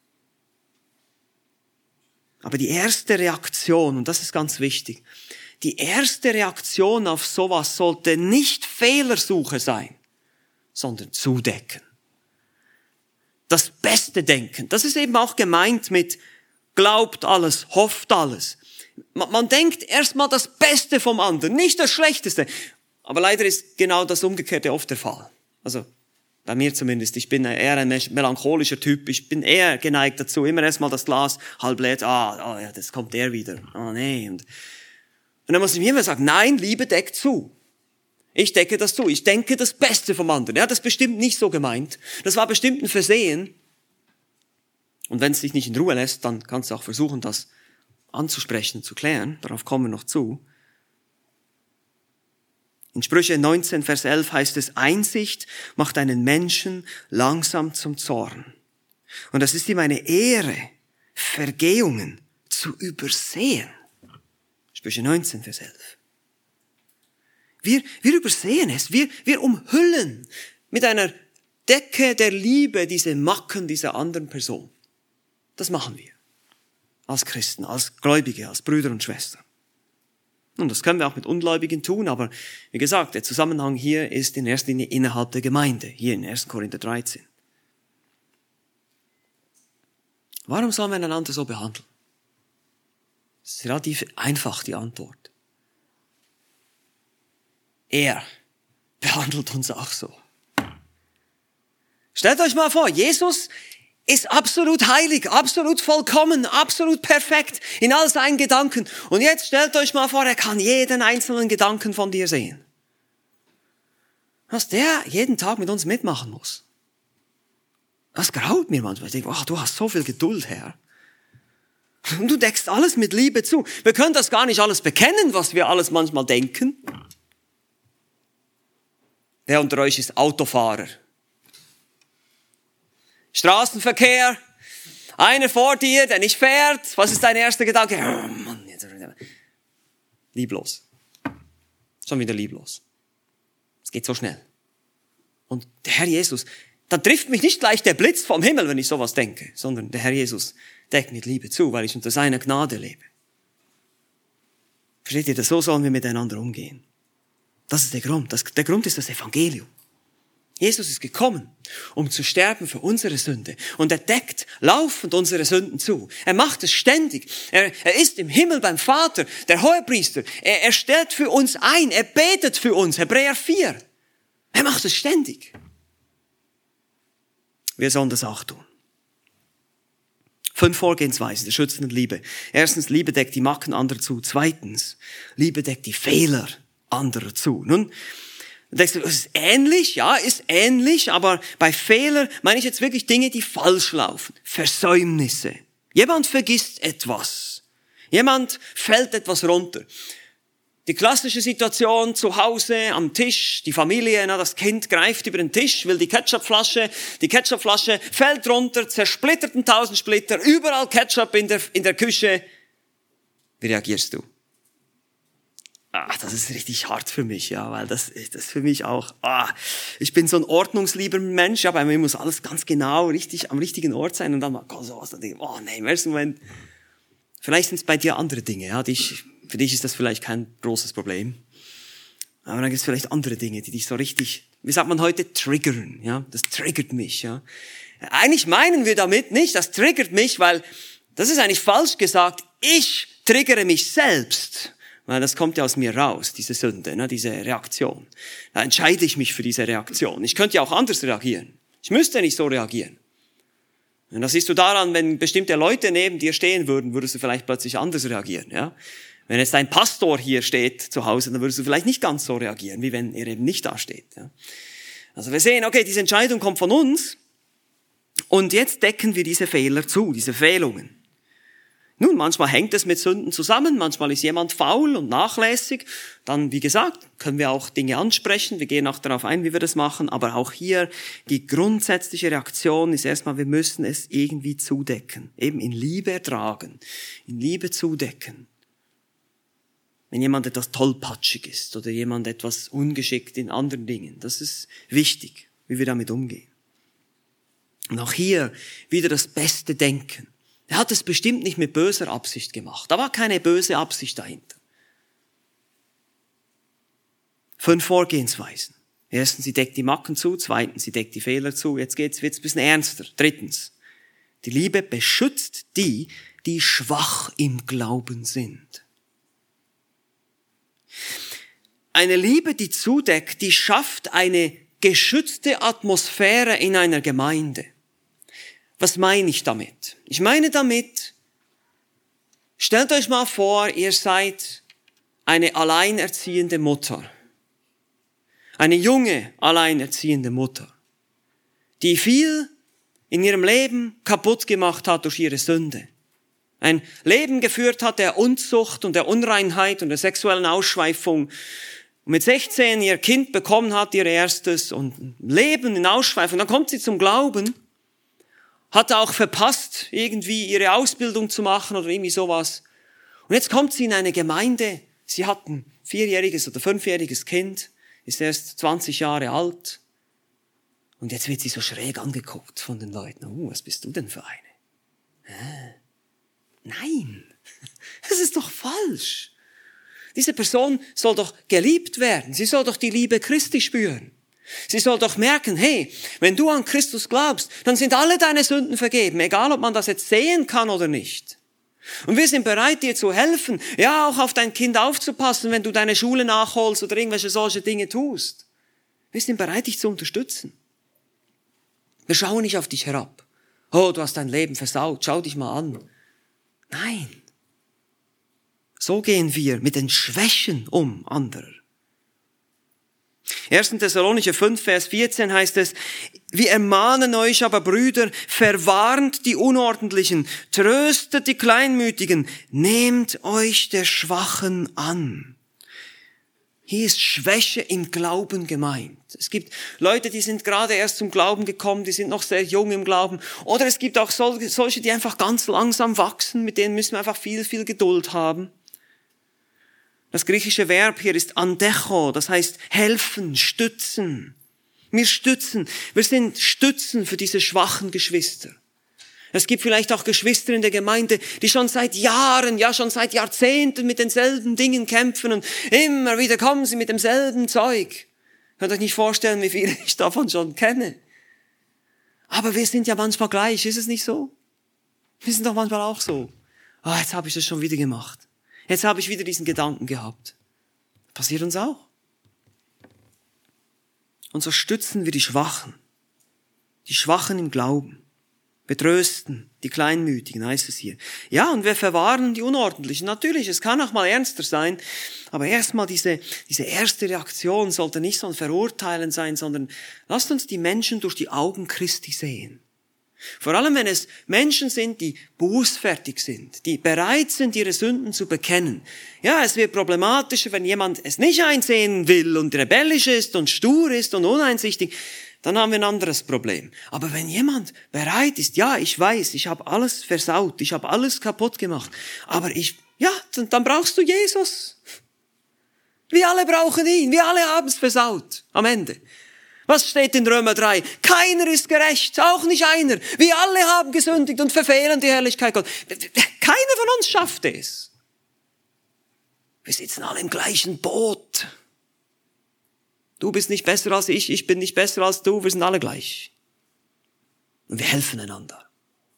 Aber die erste Reaktion, und das ist ganz wichtig, die erste Reaktion auf sowas sollte nicht Fehlersuche sein, sondern zudecken. Das Beste denken, das ist eben auch gemeint mit glaubt alles, hofft alles. Man denkt erstmal das Beste vom anderen, nicht das Schlechteste. Aber leider ist genau das Umgekehrte oft der Fall. Also bei mir zumindest. Ich bin eher ein melancholischer Typ. Ich bin eher geneigt dazu, immer erstmal das Glas halb leer. Ja, das kommt der wieder. Oh nee. Und dann muss ich mir immer sagen, nein, Liebe deckt zu. Ich decke das zu. Ich denke das Beste vom anderen. Ja, das ist bestimmt nicht so gemeint. Das war bestimmt ein Versehen. Und wenn es dich nicht in Ruhe lässt, dann kannst du auch versuchen, das anzusprechen, zu klären. Darauf kommen wir noch zu. In Sprüche 19, Vers 11 heißt es, Einsicht macht einen Menschen langsam zum Zorn. Und das ist ihm eine Ehre, Vergehungen zu übersehen. Sprüche 19, Vers 11. Wir übersehen es, wir umhüllen mit einer Decke der Liebe diese Macken dieser anderen Person. Das machen wir. Als Christen, als Gläubige, als Brüder und Schwestern. Und das können wir auch mit Ungläubigen tun, aber wie gesagt, der Zusammenhang hier ist in erster Linie innerhalb der Gemeinde, hier in 1. Korinther 13. Warum sollen wir einander so behandeln? Das ist relativ einfach, die Antwort. Er behandelt uns auch so. Stellt euch mal vor, Jesus ist absolut heilig, absolut vollkommen, absolut perfekt in all seinen Gedanken. Und jetzt stellt euch mal vor, er kann jeden einzelnen Gedanken von dir sehen. Dass der jeden Tag mit uns mitmachen muss. Das graut mir manchmal. Ich denke, du hast so viel Geduld, Herr. Und du deckst alles mit Liebe zu. Wir können das gar nicht alles bekennen, was wir alles manchmal denken. Wer unter euch ist Autofahrer? Straßenverkehr, einer vor dir, der nicht fährt. Was ist dein erster Gedanke? Oh Mann, jetzt. Lieblos. Schon wieder lieblos. Es geht so schnell. Und der Herr Jesus, dann trifft mich nicht gleich der Blitz vom Himmel, wenn ich sowas denke, sondern der Herr Jesus deckt mit Liebe zu, weil ich unter seiner Gnade lebe. Versteht ihr, so sollen wir miteinander umgehen. Das ist der Grund. Der Grund ist das Evangelium. Jesus ist gekommen, um zu sterben für unsere Sünde. Und er deckt laufend unsere Sünden zu. Er macht es ständig. Er ist im Himmel beim Vater, der Hohepriester. Er stellt für uns ein. Er betet für uns. Hebräer 4. Er macht es ständig. Wir sollen das auch tun. 5 Vorgehensweisen der schützenden Liebe. Erstens, Liebe deckt die Macken anderer zu. Zweitens, Liebe deckt die Fehler anderer zu. Nun, denkst du, es ist ähnlich, ja, ist ähnlich, aber bei Fehler meine ich jetzt wirklich Dinge, die falsch laufen. Versäumnisse. Jemand vergisst etwas. Jemand fällt etwas runter. Die klassische Situation zu Hause am Tisch, die Familie, das Kind greift über den Tisch, will die Ketchupflasche fällt runter, zersplittert in 1000 Splitter, überall Ketchup in der Küche. Wie reagierst du? Das ist richtig hart für mich, ja, weil das für mich auch, ich bin so ein ordnungslieber Mensch, ja, bei mir muss alles ganz genau richtig am richtigen Ort sein und dann mal sowas, dann denke ich, nee, im ersten Moment, vielleicht sind es bei dir andere Dinge, ja, für dich ist das vielleicht kein großes Problem, aber dann gibt es vielleicht andere Dinge, die dich so richtig, wie sagt man heute, triggern, ja, das triggert mich, ja. Eigentlich meinen wir damit nicht, das triggert mich, weil, das ist eigentlich falsch gesagt, ich triggere mich selbst. Weil das kommt ja aus mir raus, diese Sünde, diese Reaktion. Da entscheide ich mich für diese Reaktion. Ich könnte ja auch anders reagieren. Ich müsste nicht so reagieren. Und das siehst du daran, wenn bestimmte Leute neben dir stehen würden, würdest du vielleicht plötzlich anders reagieren. Ja? Wenn jetzt ein Pastor hier steht zu Hause, dann würdest du vielleicht nicht ganz so reagieren, wie wenn er eben nicht da steht. Ja? Also wir sehen, okay, diese Entscheidung kommt von uns und jetzt decken wir diese Fehler zu, diese Fehlungen. Nun, manchmal hängt es mit Sünden zusammen, manchmal ist jemand faul und nachlässig. Dann, wie gesagt, können wir auch Dinge ansprechen, wir gehen auch darauf ein, wie wir das machen, aber auch hier die grundsätzliche Reaktion ist erstmal, wir müssen es irgendwie zudecken, eben in Liebe ertragen, in Liebe zudecken. Wenn jemand etwas tollpatschig ist oder jemand etwas ungeschickt in anderen Dingen, das ist wichtig, wie wir damit umgehen. Und auch hier wieder das beste Denken. Er hat es bestimmt nicht mit böser Absicht gemacht. Da war keine böse Absicht dahinter. 5 Vorgehensweisen. Erstens, sie deckt die Macken zu. Zweitens, sie deckt die Fehler zu. Jetzt wird's ein bisschen ernster. Drittens, Die Liebe beschützt die, die schwach im Glauben sind. Eine Liebe, die zudeckt, die schafft eine geschützte Atmosphäre in einer Gemeinde. Was meine ich damit? Ich meine damit, stellt euch mal vor, ihr seid eine alleinerziehende Mutter. Eine junge, alleinerziehende Mutter, die viel in ihrem Leben kaputt gemacht hat durch ihre Sünde. Ein Leben geführt hat der Unzucht und der Unreinheit und der sexuellen Ausschweifung. Und mit 16 ihr Kind bekommen hat, ihr erstes, und Leben in Ausschweifung. Dann kommt sie zum Glauben, hat auch verpasst, irgendwie ihre Ausbildung zu machen oder irgendwie sowas. Und jetzt kommt sie in eine Gemeinde. Sie hat ein 4-jähriges oder 5-jähriges Kind, ist erst 20 Jahre alt. Und jetzt wird sie so schräg angeguckt von den Leuten. Was bist du denn für eine? Nein, das ist doch falsch. Diese Person soll doch geliebt werden. Sie soll doch die Liebe Christi spüren. Sie soll doch merken, hey, wenn du an Christus glaubst, dann sind alle deine Sünden vergeben, egal ob man das jetzt sehen kann oder nicht. Und wir sind bereit, dir zu helfen, ja, auch auf dein Kind aufzupassen, wenn du deine Schule nachholst oder irgendwelche solche Dinge tust. Wir sind bereit, dich zu unterstützen. Wir schauen nicht auf dich herab. Oh, du hast dein Leben versaut, schau dich mal an. Nein. So gehen wir mit den Schwächen anderer. 1. Thessalonicher 5, Vers 14 heißt es, wir ermahnen euch aber, Brüder, verwarnt die Unordentlichen, tröstet die Kleinmütigen, nehmt euch der Schwachen an. Hier ist Schwäche im Glauben gemeint. Es gibt Leute, die sind gerade erst zum Glauben gekommen, die sind noch sehr jung im Glauben. Oder es gibt auch solche, die einfach ganz langsam wachsen, mit denen müssen wir einfach viel, viel Geduld haben. Das griechische Verb hier ist andecho, das heißt helfen, stützen. Wir sind Stützen für diese schwachen Geschwister. Es gibt vielleicht auch Geschwister in der Gemeinde, die schon seit Jahren, ja schon seit Jahrzehnten mit denselben Dingen kämpfen und immer wieder kommen sie mit demselben Zeug. Könnt euch nicht vorstellen, wie viele ich davon schon kenne. Aber wir sind ja manchmal gleich, ist es nicht so? Wir sind doch manchmal auch so. Jetzt habe ich das schon wieder gemacht. Jetzt habe ich wieder diesen Gedanken gehabt. Passiert uns auch. Und so stützen wir die Schwachen im Glauben. Wir trösten die Kleinmütigen, heißt es hier. Ja, und wir verwahren die Unordentlichen. Natürlich, es kann auch mal ernster sein, aber erstmal diese erste Reaktion sollte nicht so ein Verurteilen sein, sondern lasst uns die Menschen durch die Augen Christi sehen. Vor allem, wenn es Menschen sind, die bußfertig sind, die bereit sind, ihre Sünden zu bekennen. Ja, es wird problematischer, wenn jemand es nicht einsehen will und rebellisch ist und stur ist und uneinsichtig, dann haben wir ein anderes Problem. Aber wenn jemand bereit ist, ja, ich weiß, ich habe alles versaut, ich habe alles kaputt gemacht, aber dann brauchst du Jesus. Wir alle brauchen ihn, wir alle haben es versaut, am Ende. Was steht in Römer 3? Keiner ist gerecht, auch nicht einer. Wir alle haben gesündigt und verfehlen die Herrlichkeit Gottes. Keiner von uns schafft es. Wir sitzen alle im gleichen Boot. Du bist nicht besser als ich bin nicht besser als du, wir sind alle gleich. Und wir helfen einander.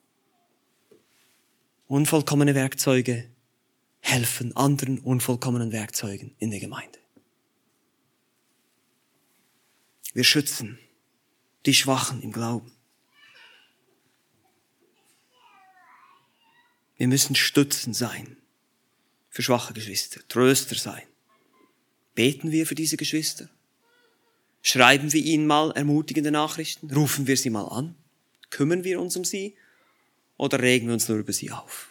Unvollkommene Werkzeuge helfen anderen unvollkommenen Werkzeugen in der Gemeinde. Wir schützen die Schwachen im Glauben. Wir müssen Stützen sein für schwache Geschwister, Tröster sein. Beten wir für diese Geschwister? Schreiben wir ihnen mal ermutigende Nachrichten? Rufen wir sie mal an? Kümmern wir uns um sie? Oder regen wir uns nur über sie auf?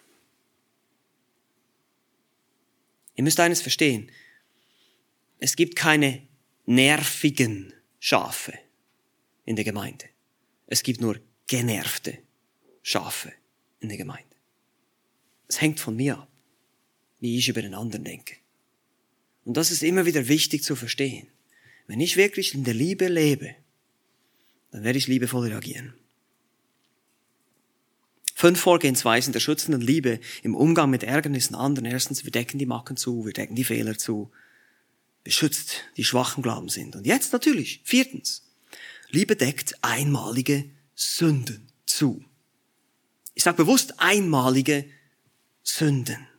Ihr müsst eines verstehen. Es gibt keine nervigen Schafe in der Gemeinde. Es gibt nur genervte Schafe in der Gemeinde. Es hängt von mir ab, wie ich über den anderen denke. Und das ist immer wieder wichtig zu verstehen. Wenn ich wirklich in der Liebe lebe, dann werde ich liebevoll reagieren. 5 Vorgehensweisen der schützenden Liebe im Umgang mit Ärgernissen anderen. Erstens, wir decken die Macken zu, wir decken die Fehler zu. Beschützt, die schwach im Glauben sind. Und jetzt natürlich, 4. Liebe deckt einmalige Sünden zu. Ich sage bewusst einmalige Sünden.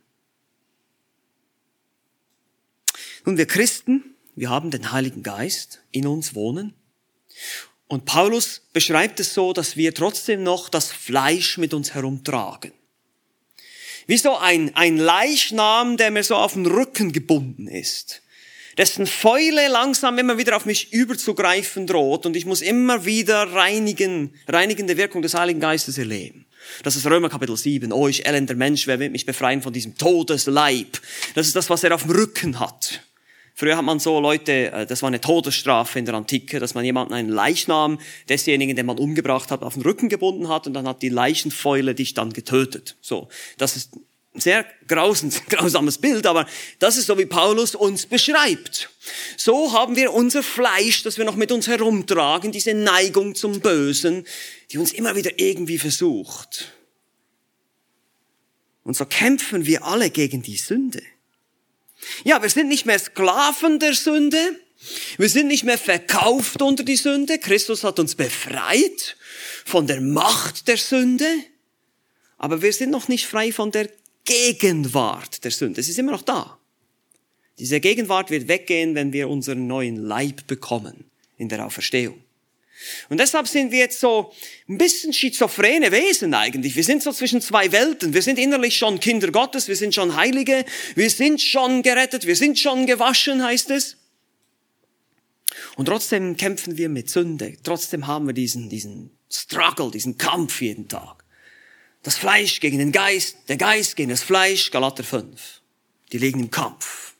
Nun, wir Christen, wir haben den Heiligen Geist in uns wohnen. Und Paulus beschreibt es so, dass wir trotzdem noch das Fleisch mit uns herumtragen. Wie so ein Leichnam, der mir so auf den Rücken gebunden ist. Dessen Fäule langsam immer wieder auf mich überzugreifen droht und ich muss immer wieder reinigende Wirkung des Heiligen Geistes erleben. Das ist Römer Kapitel 7. Oh, ich elender Mensch, wer wird mich befreien von diesem Todesleib? Das ist das, was er auf dem Rücken hat. Früher hat man so Leute, das war eine Todesstrafe in der Antike, dass man jemanden einen Leichnam desjenigen, den man umgebracht hat, auf den Rücken gebunden hat und dann hat die Leichenfäule dich dann getötet. So, das ist ein sehr grausames Bild, aber das ist so, wie Paulus uns beschreibt. So haben wir unser Fleisch, das wir noch mit uns herumtragen, diese Neigung zum Bösen, die uns immer wieder irgendwie versucht. Und so kämpfen wir alle gegen die Sünde. Ja, wir sind nicht mehr Sklaven der Sünde. Wir sind nicht mehr verkauft unter die Sünde. Christus hat uns befreit von der Macht der Sünde. Aber wir sind noch nicht frei von der Gegenwart der Sünde. Es ist immer noch da. Diese Gegenwart wird weggehen, wenn wir unseren neuen Leib bekommen in der Auferstehung. Und deshalb sind wir jetzt so ein bisschen schizophrene Wesen eigentlich. Wir sind so zwischen zwei Welten. Wir sind innerlich schon Kinder Gottes, wir sind schon Heilige, wir sind schon gerettet, wir sind schon gewaschen, heißt es. Und trotzdem kämpfen wir mit Sünde. Trotzdem haben wir diesen Struggle, diesen Kampf jeden Tag. Das Fleisch gegen den Geist, der Geist gegen das Fleisch, Galater 5. Die liegen im Kampf.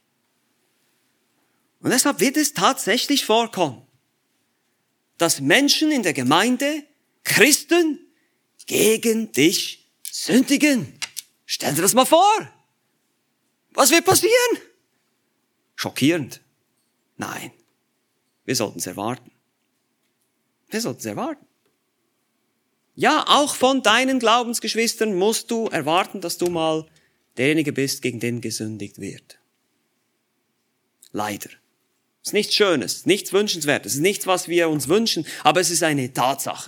Und deshalb wird es tatsächlich vorkommen, dass Menschen in der Gemeinde, Christen, gegen dich sündigen. Stell dir das mal vor. Was wird passieren? Schockierend. Nein. Wir sollten es erwarten. Wir sollten es erwarten. Ja, auch von deinen Glaubensgeschwistern musst du erwarten, dass du mal derjenige bist, gegen den gesündigt wird. Leider. Es ist nichts Schönes, nichts Wünschenswertes, es ist nichts, was wir uns wünschen, aber es ist eine Tatsache.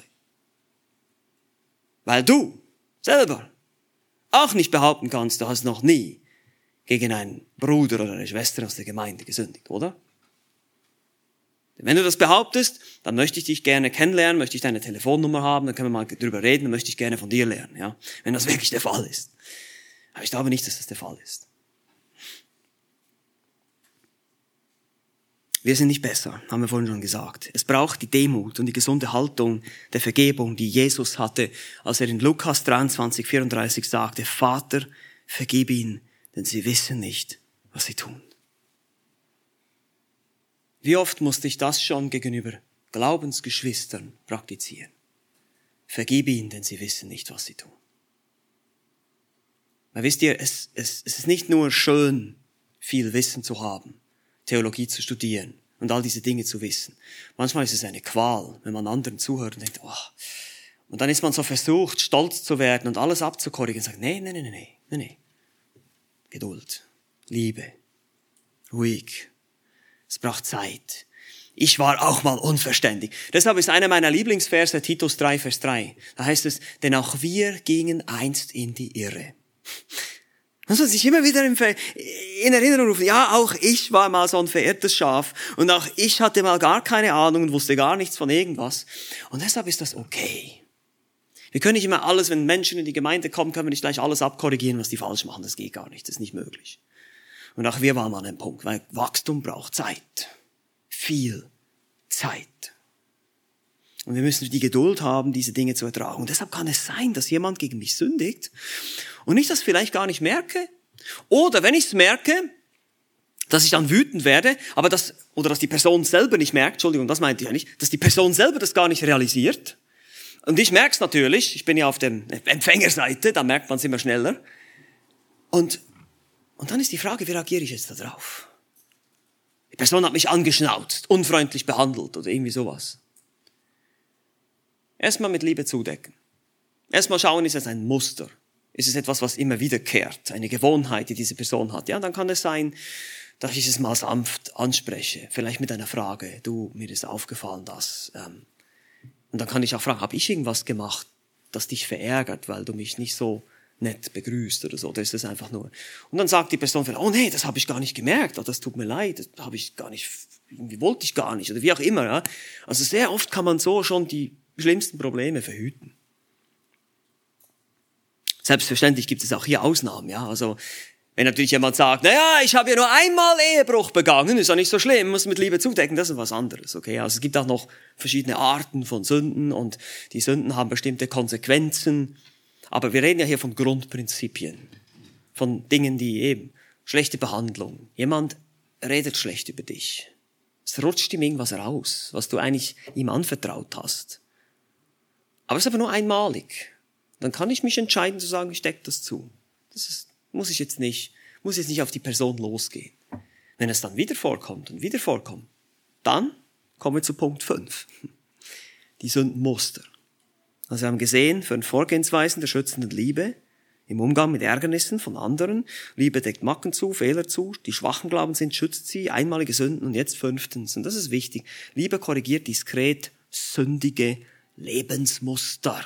Weil du selber auch nicht behaupten kannst, du hast noch nie gegen einen Bruder oder eine Schwester aus der Gemeinde gesündigt, oder? Wenn du das behauptest, dann möchte ich dich gerne kennenlernen, möchte ich deine Telefonnummer haben, dann können wir mal drüber reden, dann möchte ich gerne von dir lernen, ja, wenn das wirklich der Fall ist. Aber ich glaube nicht, dass das der Fall ist. Wir sind nicht besser, haben wir vorhin schon gesagt. Es braucht die Demut und die gesunde Haltung der Vergebung, die Jesus hatte, als er in Lukas 23, 34 sagte, Vater, vergib ihnen, denn sie wissen nicht, was sie tun. Wie oft musste ich das schon gegenüber Glaubensgeschwistern praktizieren? Vergib ihnen, denn sie wissen nicht, was sie tun. Weil wisst ihr, es ist nicht nur schön, viel Wissen zu haben, Theologie zu studieren und all diese Dinge zu wissen. Manchmal ist es eine Qual, wenn man anderen zuhört und denkt, oh. Und dann ist man so versucht, stolz zu werden und alles abzukorrigieren und sagt, nee. Geduld, Liebe, ruhig. Es braucht Zeit. Ich war auch mal unverständig. Deshalb ist einer meiner Lieblingsverse Titus 3, Vers 3. Da heißt es, denn auch wir gingen einst in die Irre. Man soll sich immer wieder in Erinnerung rufen, ja, auch ich war mal so ein verirrtes Schaf und auch ich hatte mal gar keine Ahnung und wusste gar nichts von irgendwas. Und deshalb ist das okay. Wir können nicht immer alles, wenn Menschen in die Gemeinde kommen, können wir nicht gleich alles abkorrigieren, was die falsch machen. Das geht gar nicht, das ist nicht möglich. Und auch wir waren mal an einem Punkt, weil Wachstum braucht Zeit. Viel Zeit. Und wir müssen die Geduld haben, diese Dinge zu ertragen. Und deshalb kann es sein, dass jemand gegen mich sündigt und ich das vielleicht gar nicht merke. Oder wenn ich es merke, dass ich dann wütend werde, aber dass die Person selber nicht merkt, Entschuldigung, das meinte ich ja nicht, dass die Person selber das gar nicht realisiert. Und ich merke es natürlich, ich bin ja auf der Empfängerseite, da merkt man es immer schneller. Und dann ist die Frage, wie reagiere ich jetzt da drauf? Die Person hat mich angeschnauzt, unfreundlich behandelt oder irgendwie sowas. Erstmal mit Liebe zudecken. Erstmal schauen, ist es ein Muster? Ist es etwas, was immer wiederkehrt? Eine Gewohnheit, die diese Person hat? Ja, dann kann es sein, dass ich es mal sanft anspreche. Vielleicht mit einer Frage. Du, mir ist aufgefallen, dass... Und dann kann ich auch fragen, habe ich irgendwas gemacht, das dich verärgert, weil du mich nicht so nett begrüßt oder so. Das ist es einfach nur. Und dann sagt die Person vielleicht, oh nee, das habe ich gar nicht gemerkt, oh, das tut mir leid, das habe ich gar nicht, irgendwie wollte ich gar nicht oder wie auch immer. Ja. Also sehr oft kann man so schon die schlimmsten Probleme verhüten. Selbstverständlich gibt es auch hier Ausnahmen. Ja. Also wenn natürlich jemand sagt, naja, ich habe ja nur einmal Ehebruch begangen, ist ja nicht so schlimm, muss mit Liebe zudecken, das ist was anderes. Okay? Also es gibt auch noch verschiedene Arten von Sünden und die Sünden haben bestimmte Konsequenzen. Aber wir reden ja hier von Grundprinzipien, von Dingen, die eben, schlechte Behandlung. Jemand redet schlecht über dich. Es rutscht ihm irgendwas raus, was du eigentlich ihm anvertraut hast. Aber es ist aber nur einmalig. Dann kann ich mich entscheiden zu sagen, ich decke das zu. Muss jetzt nicht auf die Person losgehen. Wenn es dann wieder vorkommt, dann kommen wir zu Punkt 5. Die Sündenmuster. Also wir haben gesehen, 5 Vorgehensweisen der schützenden Liebe im Umgang mit Ärgernissen von anderen. Liebe deckt Macken zu, Fehler zu, die schwachen Glauben sind, schützt sie, einmalige Sünden und jetzt 5. Und das ist wichtig. Liebe korrigiert diskret sündige Lebensmuster.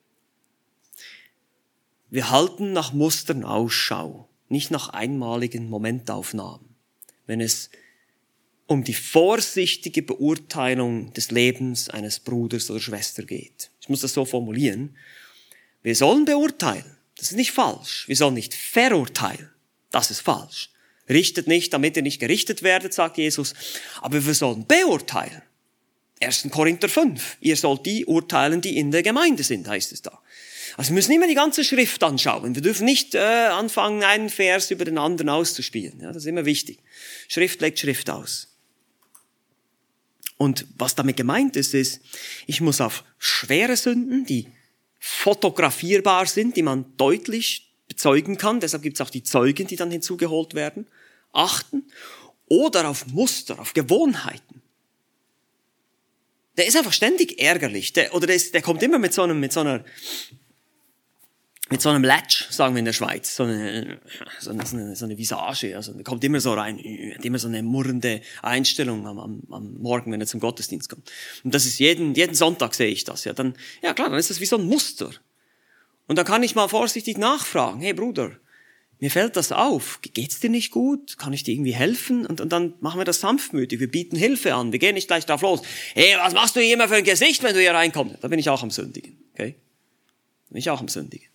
Wir halten nach Mustern Ausschau, nicht nach einmaligen Momentaufnahmen. Wenn es um die vorsichtige Beurteilung des Lebens eines Bruders oder Schwester geht. Ich muss das so formulieren. Wir sollen beurteilen. Das ist nicht falsch. Wir sollen nicht verurteilen. Das ist falsch. Richtet nicht, damit ihr nicht gerichtet werdet, sagt Jesus. Aber wir sollen beurteilen. 1. Korinther 5. Ihr sollt die urteilen, die in der Gemeinde sind, heißt es da. Also wir müssen immer die ganze Schrift anschauen. Wir dürfen nicht anfangen, einen Vers über den anderen auszuspielen. Ja, das ist immer wichtig. Schrift legt Schrift aus. Und was damit gemeint ist, ich muss auf schwere Sünden, die fotografierbar sind, die man deutlich bezeugen kann, deshalb gibt es auch die Zeugen, die dann hinzugeholt werden, achten, oder auf Muster, auf Gewohnheiten. Der ist einfach ständig ärgerlich, der kommt immer mit so einem Latsch, sagen wir in der Schweiz, so eine Visage, also der kommt immer so rein, hat immer so eine murrende Einstellung am Morgen, wenn er zum Gottesdienst kommt. Und das ist jeden Sonntag sehe ich das, ja, dann ist das wie so ein Muster. Und dann kann ich mal vorsichtig nachfragen, hey Bruder, mir fällt das auf, geht's dir nicht gut, kann ich dir irgendwie helfen? Und dann machen wir das sanftmütig, wir bieten Hilfe an, wir gehen nicht gleich drauf los, hey, was machst du hier immer für ein Gesicht, wenn du hier reinkommst? Da bin ich auch am Sündigen, okay? Bin ich auch am Sündigen.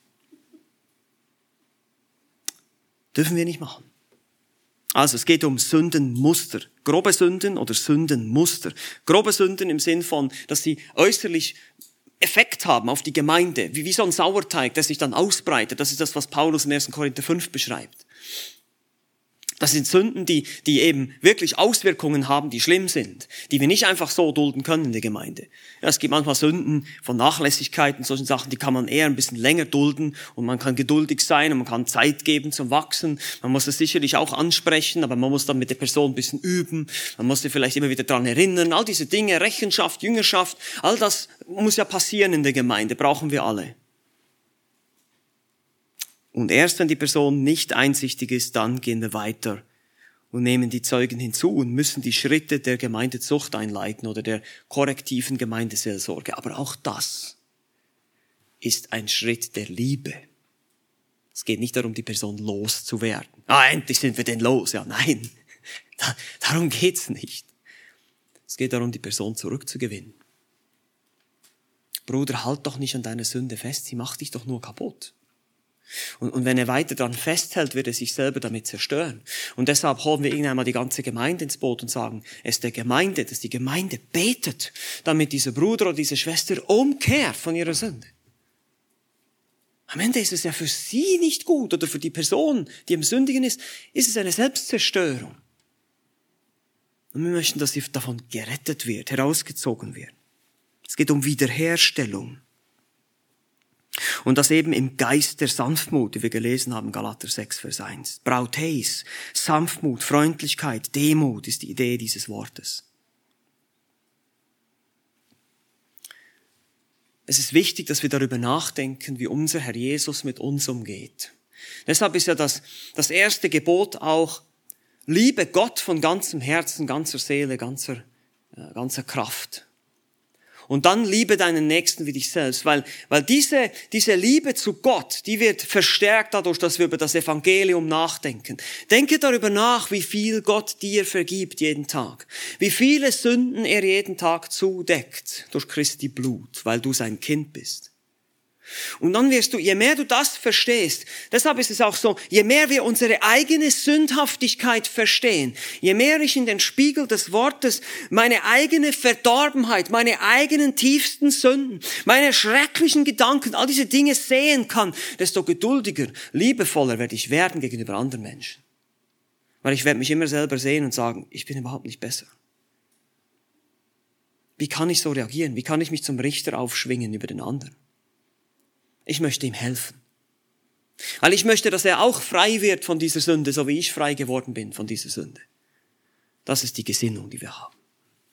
Dürfen wir nicht machen. Also es geht um Sündenmuster. Grobe Sünden oder Sündenmuster. Grobe Sünden im Sinn von, dass sie äußerlich Effekt haben auf die Gemeinde. Wie so ein Sauerteig, der sich dann ausbreitet. Das ist das, was Paulus in 1. Korinther 5 beschreibt. Das sind Sünden, die eben wirklich Auswirkungen haben, die schlimm sind, die wir nicht einfach so dulden können in der Gemeinde. Ja, es gibt manchmal Sünden von Nachlässigkeiten, solchen Sachen, die kann man eher ein bisschen länger dulden und man kann geduldig sein und man kann Zeit geben zum Wachsen. Man muss das sicherlich auch ansprechen, aber man muss dann mit der Person ein bisschen üben. Man muss sie vielleicht immer wieder daran erinnern. All diese Dinge, Rechenschaft, Jüngerschaft, all das muss ja passieren in der Gemeinde, brauchen wir alle. Und erst wenn die Person nicht einsichtig ist, dann gehen wir weiter und nehmen die Zeugen hinzu und müssen die Schritte der Gemeindezucht einleiten oder der korrektiven Gemeindeseelsorge. Aber auch das ist ein Schritt der Liebe. Es geht nicht darum, die Person loszuwerden. Endlich sind wir denn los. Ja, nein, darum geht's nicht. Es geht darum, die Person zurückzugewinnen. Bruder, halt doch nicht an deiner Sünde fest, sie macht dich doch nur kaputt. Und wenn er weiter daran festhält, wird er sich selber damit zerstören. Und deshalb holen wir irgendwann mal die ganze Gemeinde ins Boot und sagen, es ist der Gemeinde, dass die Gemeinde betet, damit dieser Bruder oder diese Schwester umkehrt von ihrer Sünde. Am Ende ist es ja für sie nicht gut oder für die Person, die am Sündigen ist es eine Selbstzerstörung. Und wir möchten, dass sie davon gerettet wird, herausgezogen wird. Es geht um Wiederherstellung. Und das eben im Geist der Sanftmut, wie wir gelesen haben, Galater 6, Vers 1. Brauteis, Sanftmut, Freundlichkeit, Demut ist die Idee dieses Wortes. Es ist wichtig, dass wir darüber nachdenken, wie unser Herr Jesus mit uns umgeht. Deshalb ist ja das erste Gebot auch, liebe Gott von ganzem Herzen, ganzer Seele, ganzer Kraft. Und dann liebe deinen Nächsten wie dich selbst, weil diese Liebe zu Gott, die wird verstärkt dadurch, dass wir über das Evangelium nachdenken. Denke darüber nach, wie viel Gott dir vergibt jeden Tag, wie viele Sünden er jeden Tag zudeckt durch Christi Blut, weil du sein Kind bist. Und dann wirst du, je mehr du das verstehst, deshalb ist es auch so, je mehr wir unsere eigene Sündhaftigkeit verstehen, je mehr ich in den Spiegel des Wortes meine eigene Verdorbenheit, meine eigenen tiefsten Sünden, meine schrecklichen Gedanken, all diese Dinge sehen kann, desto geduldiger, liebevoller werde ich werden gegenüber anderen Menschen. Weil ich werde mich immer selber sehen und sagen, ich bin überhaupt nicht besser. Wie kann ich so reagieren? Wie kann ich mich zum Richter aufschwingen über den anderen? Ich möchte ihm helfen. Weil ich möchte, dass er auch frei wird von dieser Sünde, so wie ich frei geworden bin von dieser Sünde. Das ist die Gesinnung, die wir haben.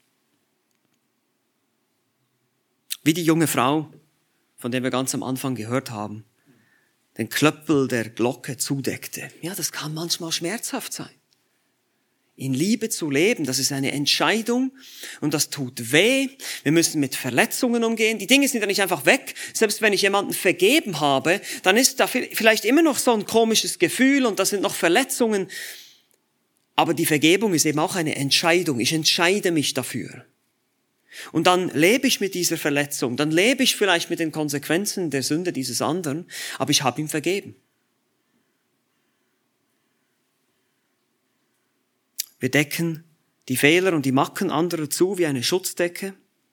Wie die junge Frau, von der wir ganz am Anfang gehört haben, den Klöppel der Glocke zudeckte. Ja, das kann manchmal schmerzhaft sein. In Liebe zu leben, das ist eine Entscheidung und das tut weh. Wir müssen mit Verletzungen umgehen. Die Dinge sind ja nicht einfach weg. Selbst wenn ich jemanden vergeben habe, dann ist da vielleicht immer noch so ein komisches Gefühl und da sind noch Verletzungen. Aber die Vergebung ist eben auch eine Entscheidung. Ich entscheide mich dafür. Und dann lebe ich mit dieser Verletzung. Dann lebe ich vielleicht mit den Konsequenzen der Sünde dieses anderen, aber ich habe ihm vergeben. Wir decken die Fehler und die Macken anderer zu wie eine Schutzdecke.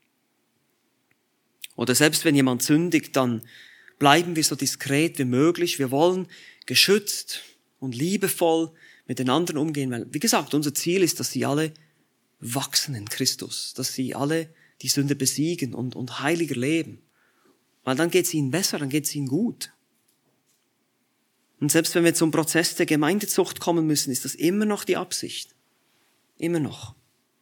Oder selbst wenn jemand sündigt, dann bleiben wir so diskret wie möglich. Wir wollen geschützt und liebevoll mit den anderen umgehen, weil, wie gesagt, unser Ziel ist, dass sie alle wachsen in Christus, dass sie alle die Sünde besiegen und heiliger leben. Weil dann geht es ihnen besser, dann geht es ihnen gut. Und selbst wenn wir zum Prozess der Gemeindezucht kommen müssen, ist das immer noch die Absicht. Immer noch.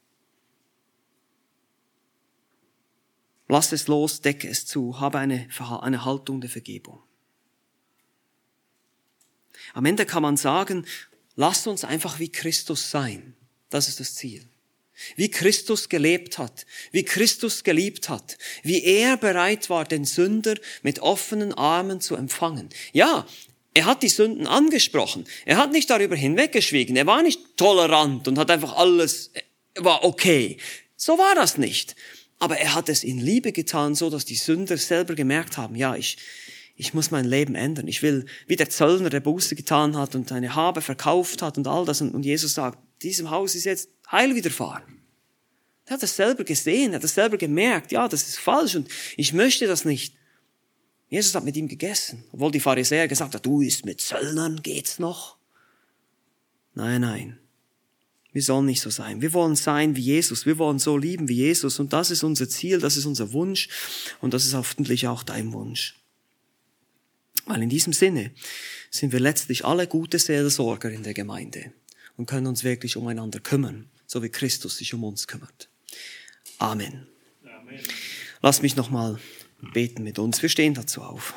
Lass es los, decke es zu, habe eine Haltung der Vergebung. Am Ende kann man sagen, lasst uns einfach wie Christus sein. Das ist das Ziel. Wie Christus gelebt hat, wie Christus geliebt hat, wie er bereit war, den Sünder mit offenen Armen zu empfangen. Ja, er hat die Sünden angesprochen. Er hat nicht darüber hinweggeschwiegen. Er war nicht tolerant und hat einfach alles, war okay. So war das nicht. Aber er hat es in Liebe getan, so dass die Sünder selber gemerkt haben, ja, ich muss mein Leben ändern. Ich will, wie der Zöllner, der Buße getan hat und seine Habe verkauft hat und all das. Und Jesus sagt, diesem Haus ist jetzt Heil widerfahren. Er hat das selber gesehen, er hat das selber gemerkt, ja, das ist falsch und ich möchte das nicht. Jesus hat mit ihm gegessen, obwohl die Pharisäer gesagt haben, du isst mit Zöllnern, geht's noch? Nein. Wir sollen nicht so sein. Wir wollen sein wie Jesus. Wir wollen so lieben wie Jesus. Und das ist unser Ziel, das ist unser Wunsch. Und das ist hoffentlich auch dein Wunsch. Weil in diesem Sinne sind wir letztlich alle gute Seelsorger in der Gemeinde und können uns wirklich umeinander kümmern, so wie Christus sich um uns kümmert. Amen. Amen. Lass mich nochmal beten mit uns. Wir stehen dazu auf.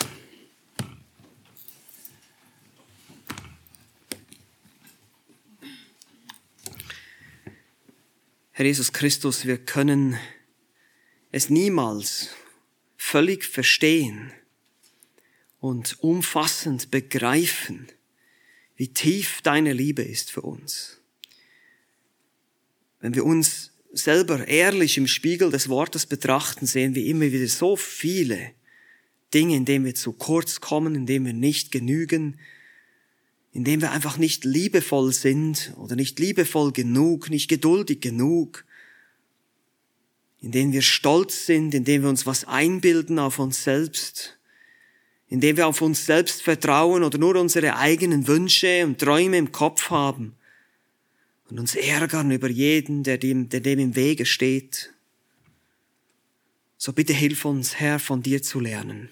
Herr Jesus Christus, wir können es niemals völlig verstehen und umfassend begreifen, wie tief deine Liebe ist für uns. Wenn wir uns selber ehrlich im Spiegel des Wortes betrachten, sehen wir immer wieder so viele Dinge, in denen wir zu kurz kommen, in denen wir nicht genügen, in denen wir einfach nicht liebevoll sind oder nicht liebevoll genug, nicht geduldig genug, in denen wir stolz sind, in denen wir uns was einbilden auf uns selbst, in denen wir auf uns selbst vertrauen oder nur unsere eigenen Wünsche und Träume im Kopf haben und uns ärgern über jeden, der dem im Wege steht. So bitte hilf uns, Herr, von dir zu lernen.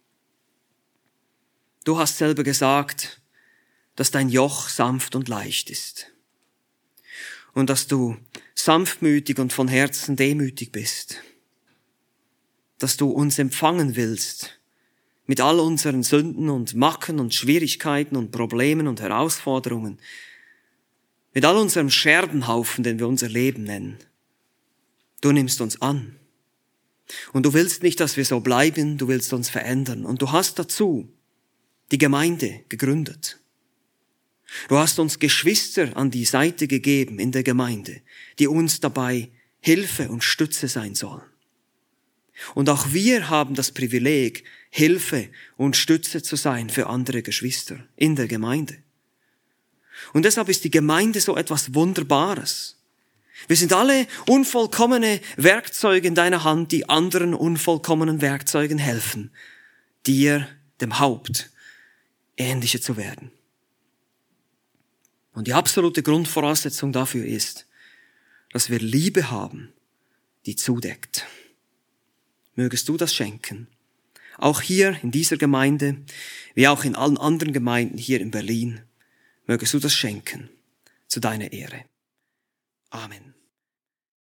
Du hast selber gesagt, dass dein Joch sanft und leicht ist und dass du sanftmütig und von Herzen demütig bist, dass du uns empfangen willst mit all unseren Sünden und Macken und Schwierigkeiten und Problemen und Herausforderungen, mit all unserem Scherbenhaufen, den wir unser Leben nennen. Du nimmst uns an. Und du willst nicht, dass wir so bleiben, du willst uns verändern. Und du hast dazu die Gemeinde gegründet. Du hast uns Geschwister an die Seite gegeben in der Gemeinde, die uns dabei Hilfe und Stütze sein sollen. Und auch wir haben das Privileg, Hilfe und Stütze zu sein für andere Geschwister in der Gemeinde. Und deshalb ist die Gemeinde so etwas Wunderbares. Wir sind alle unvollkommene Werkzeuge in deiner Hand, die anderen unvollkommenen Werkzeugen helfen, dir, dem Haupt, ähnlicher zu werden. Und die absolute Grundvoraussetzung dafür ist, dass wir Liebe haben, die zudeckt. Mögest du das schenken? Auch hier in dieser Gemeinde, wie auch in allen anderen Gemeinden hier in Berlin, mögest du das schenken zu deiner Ehre. Amen.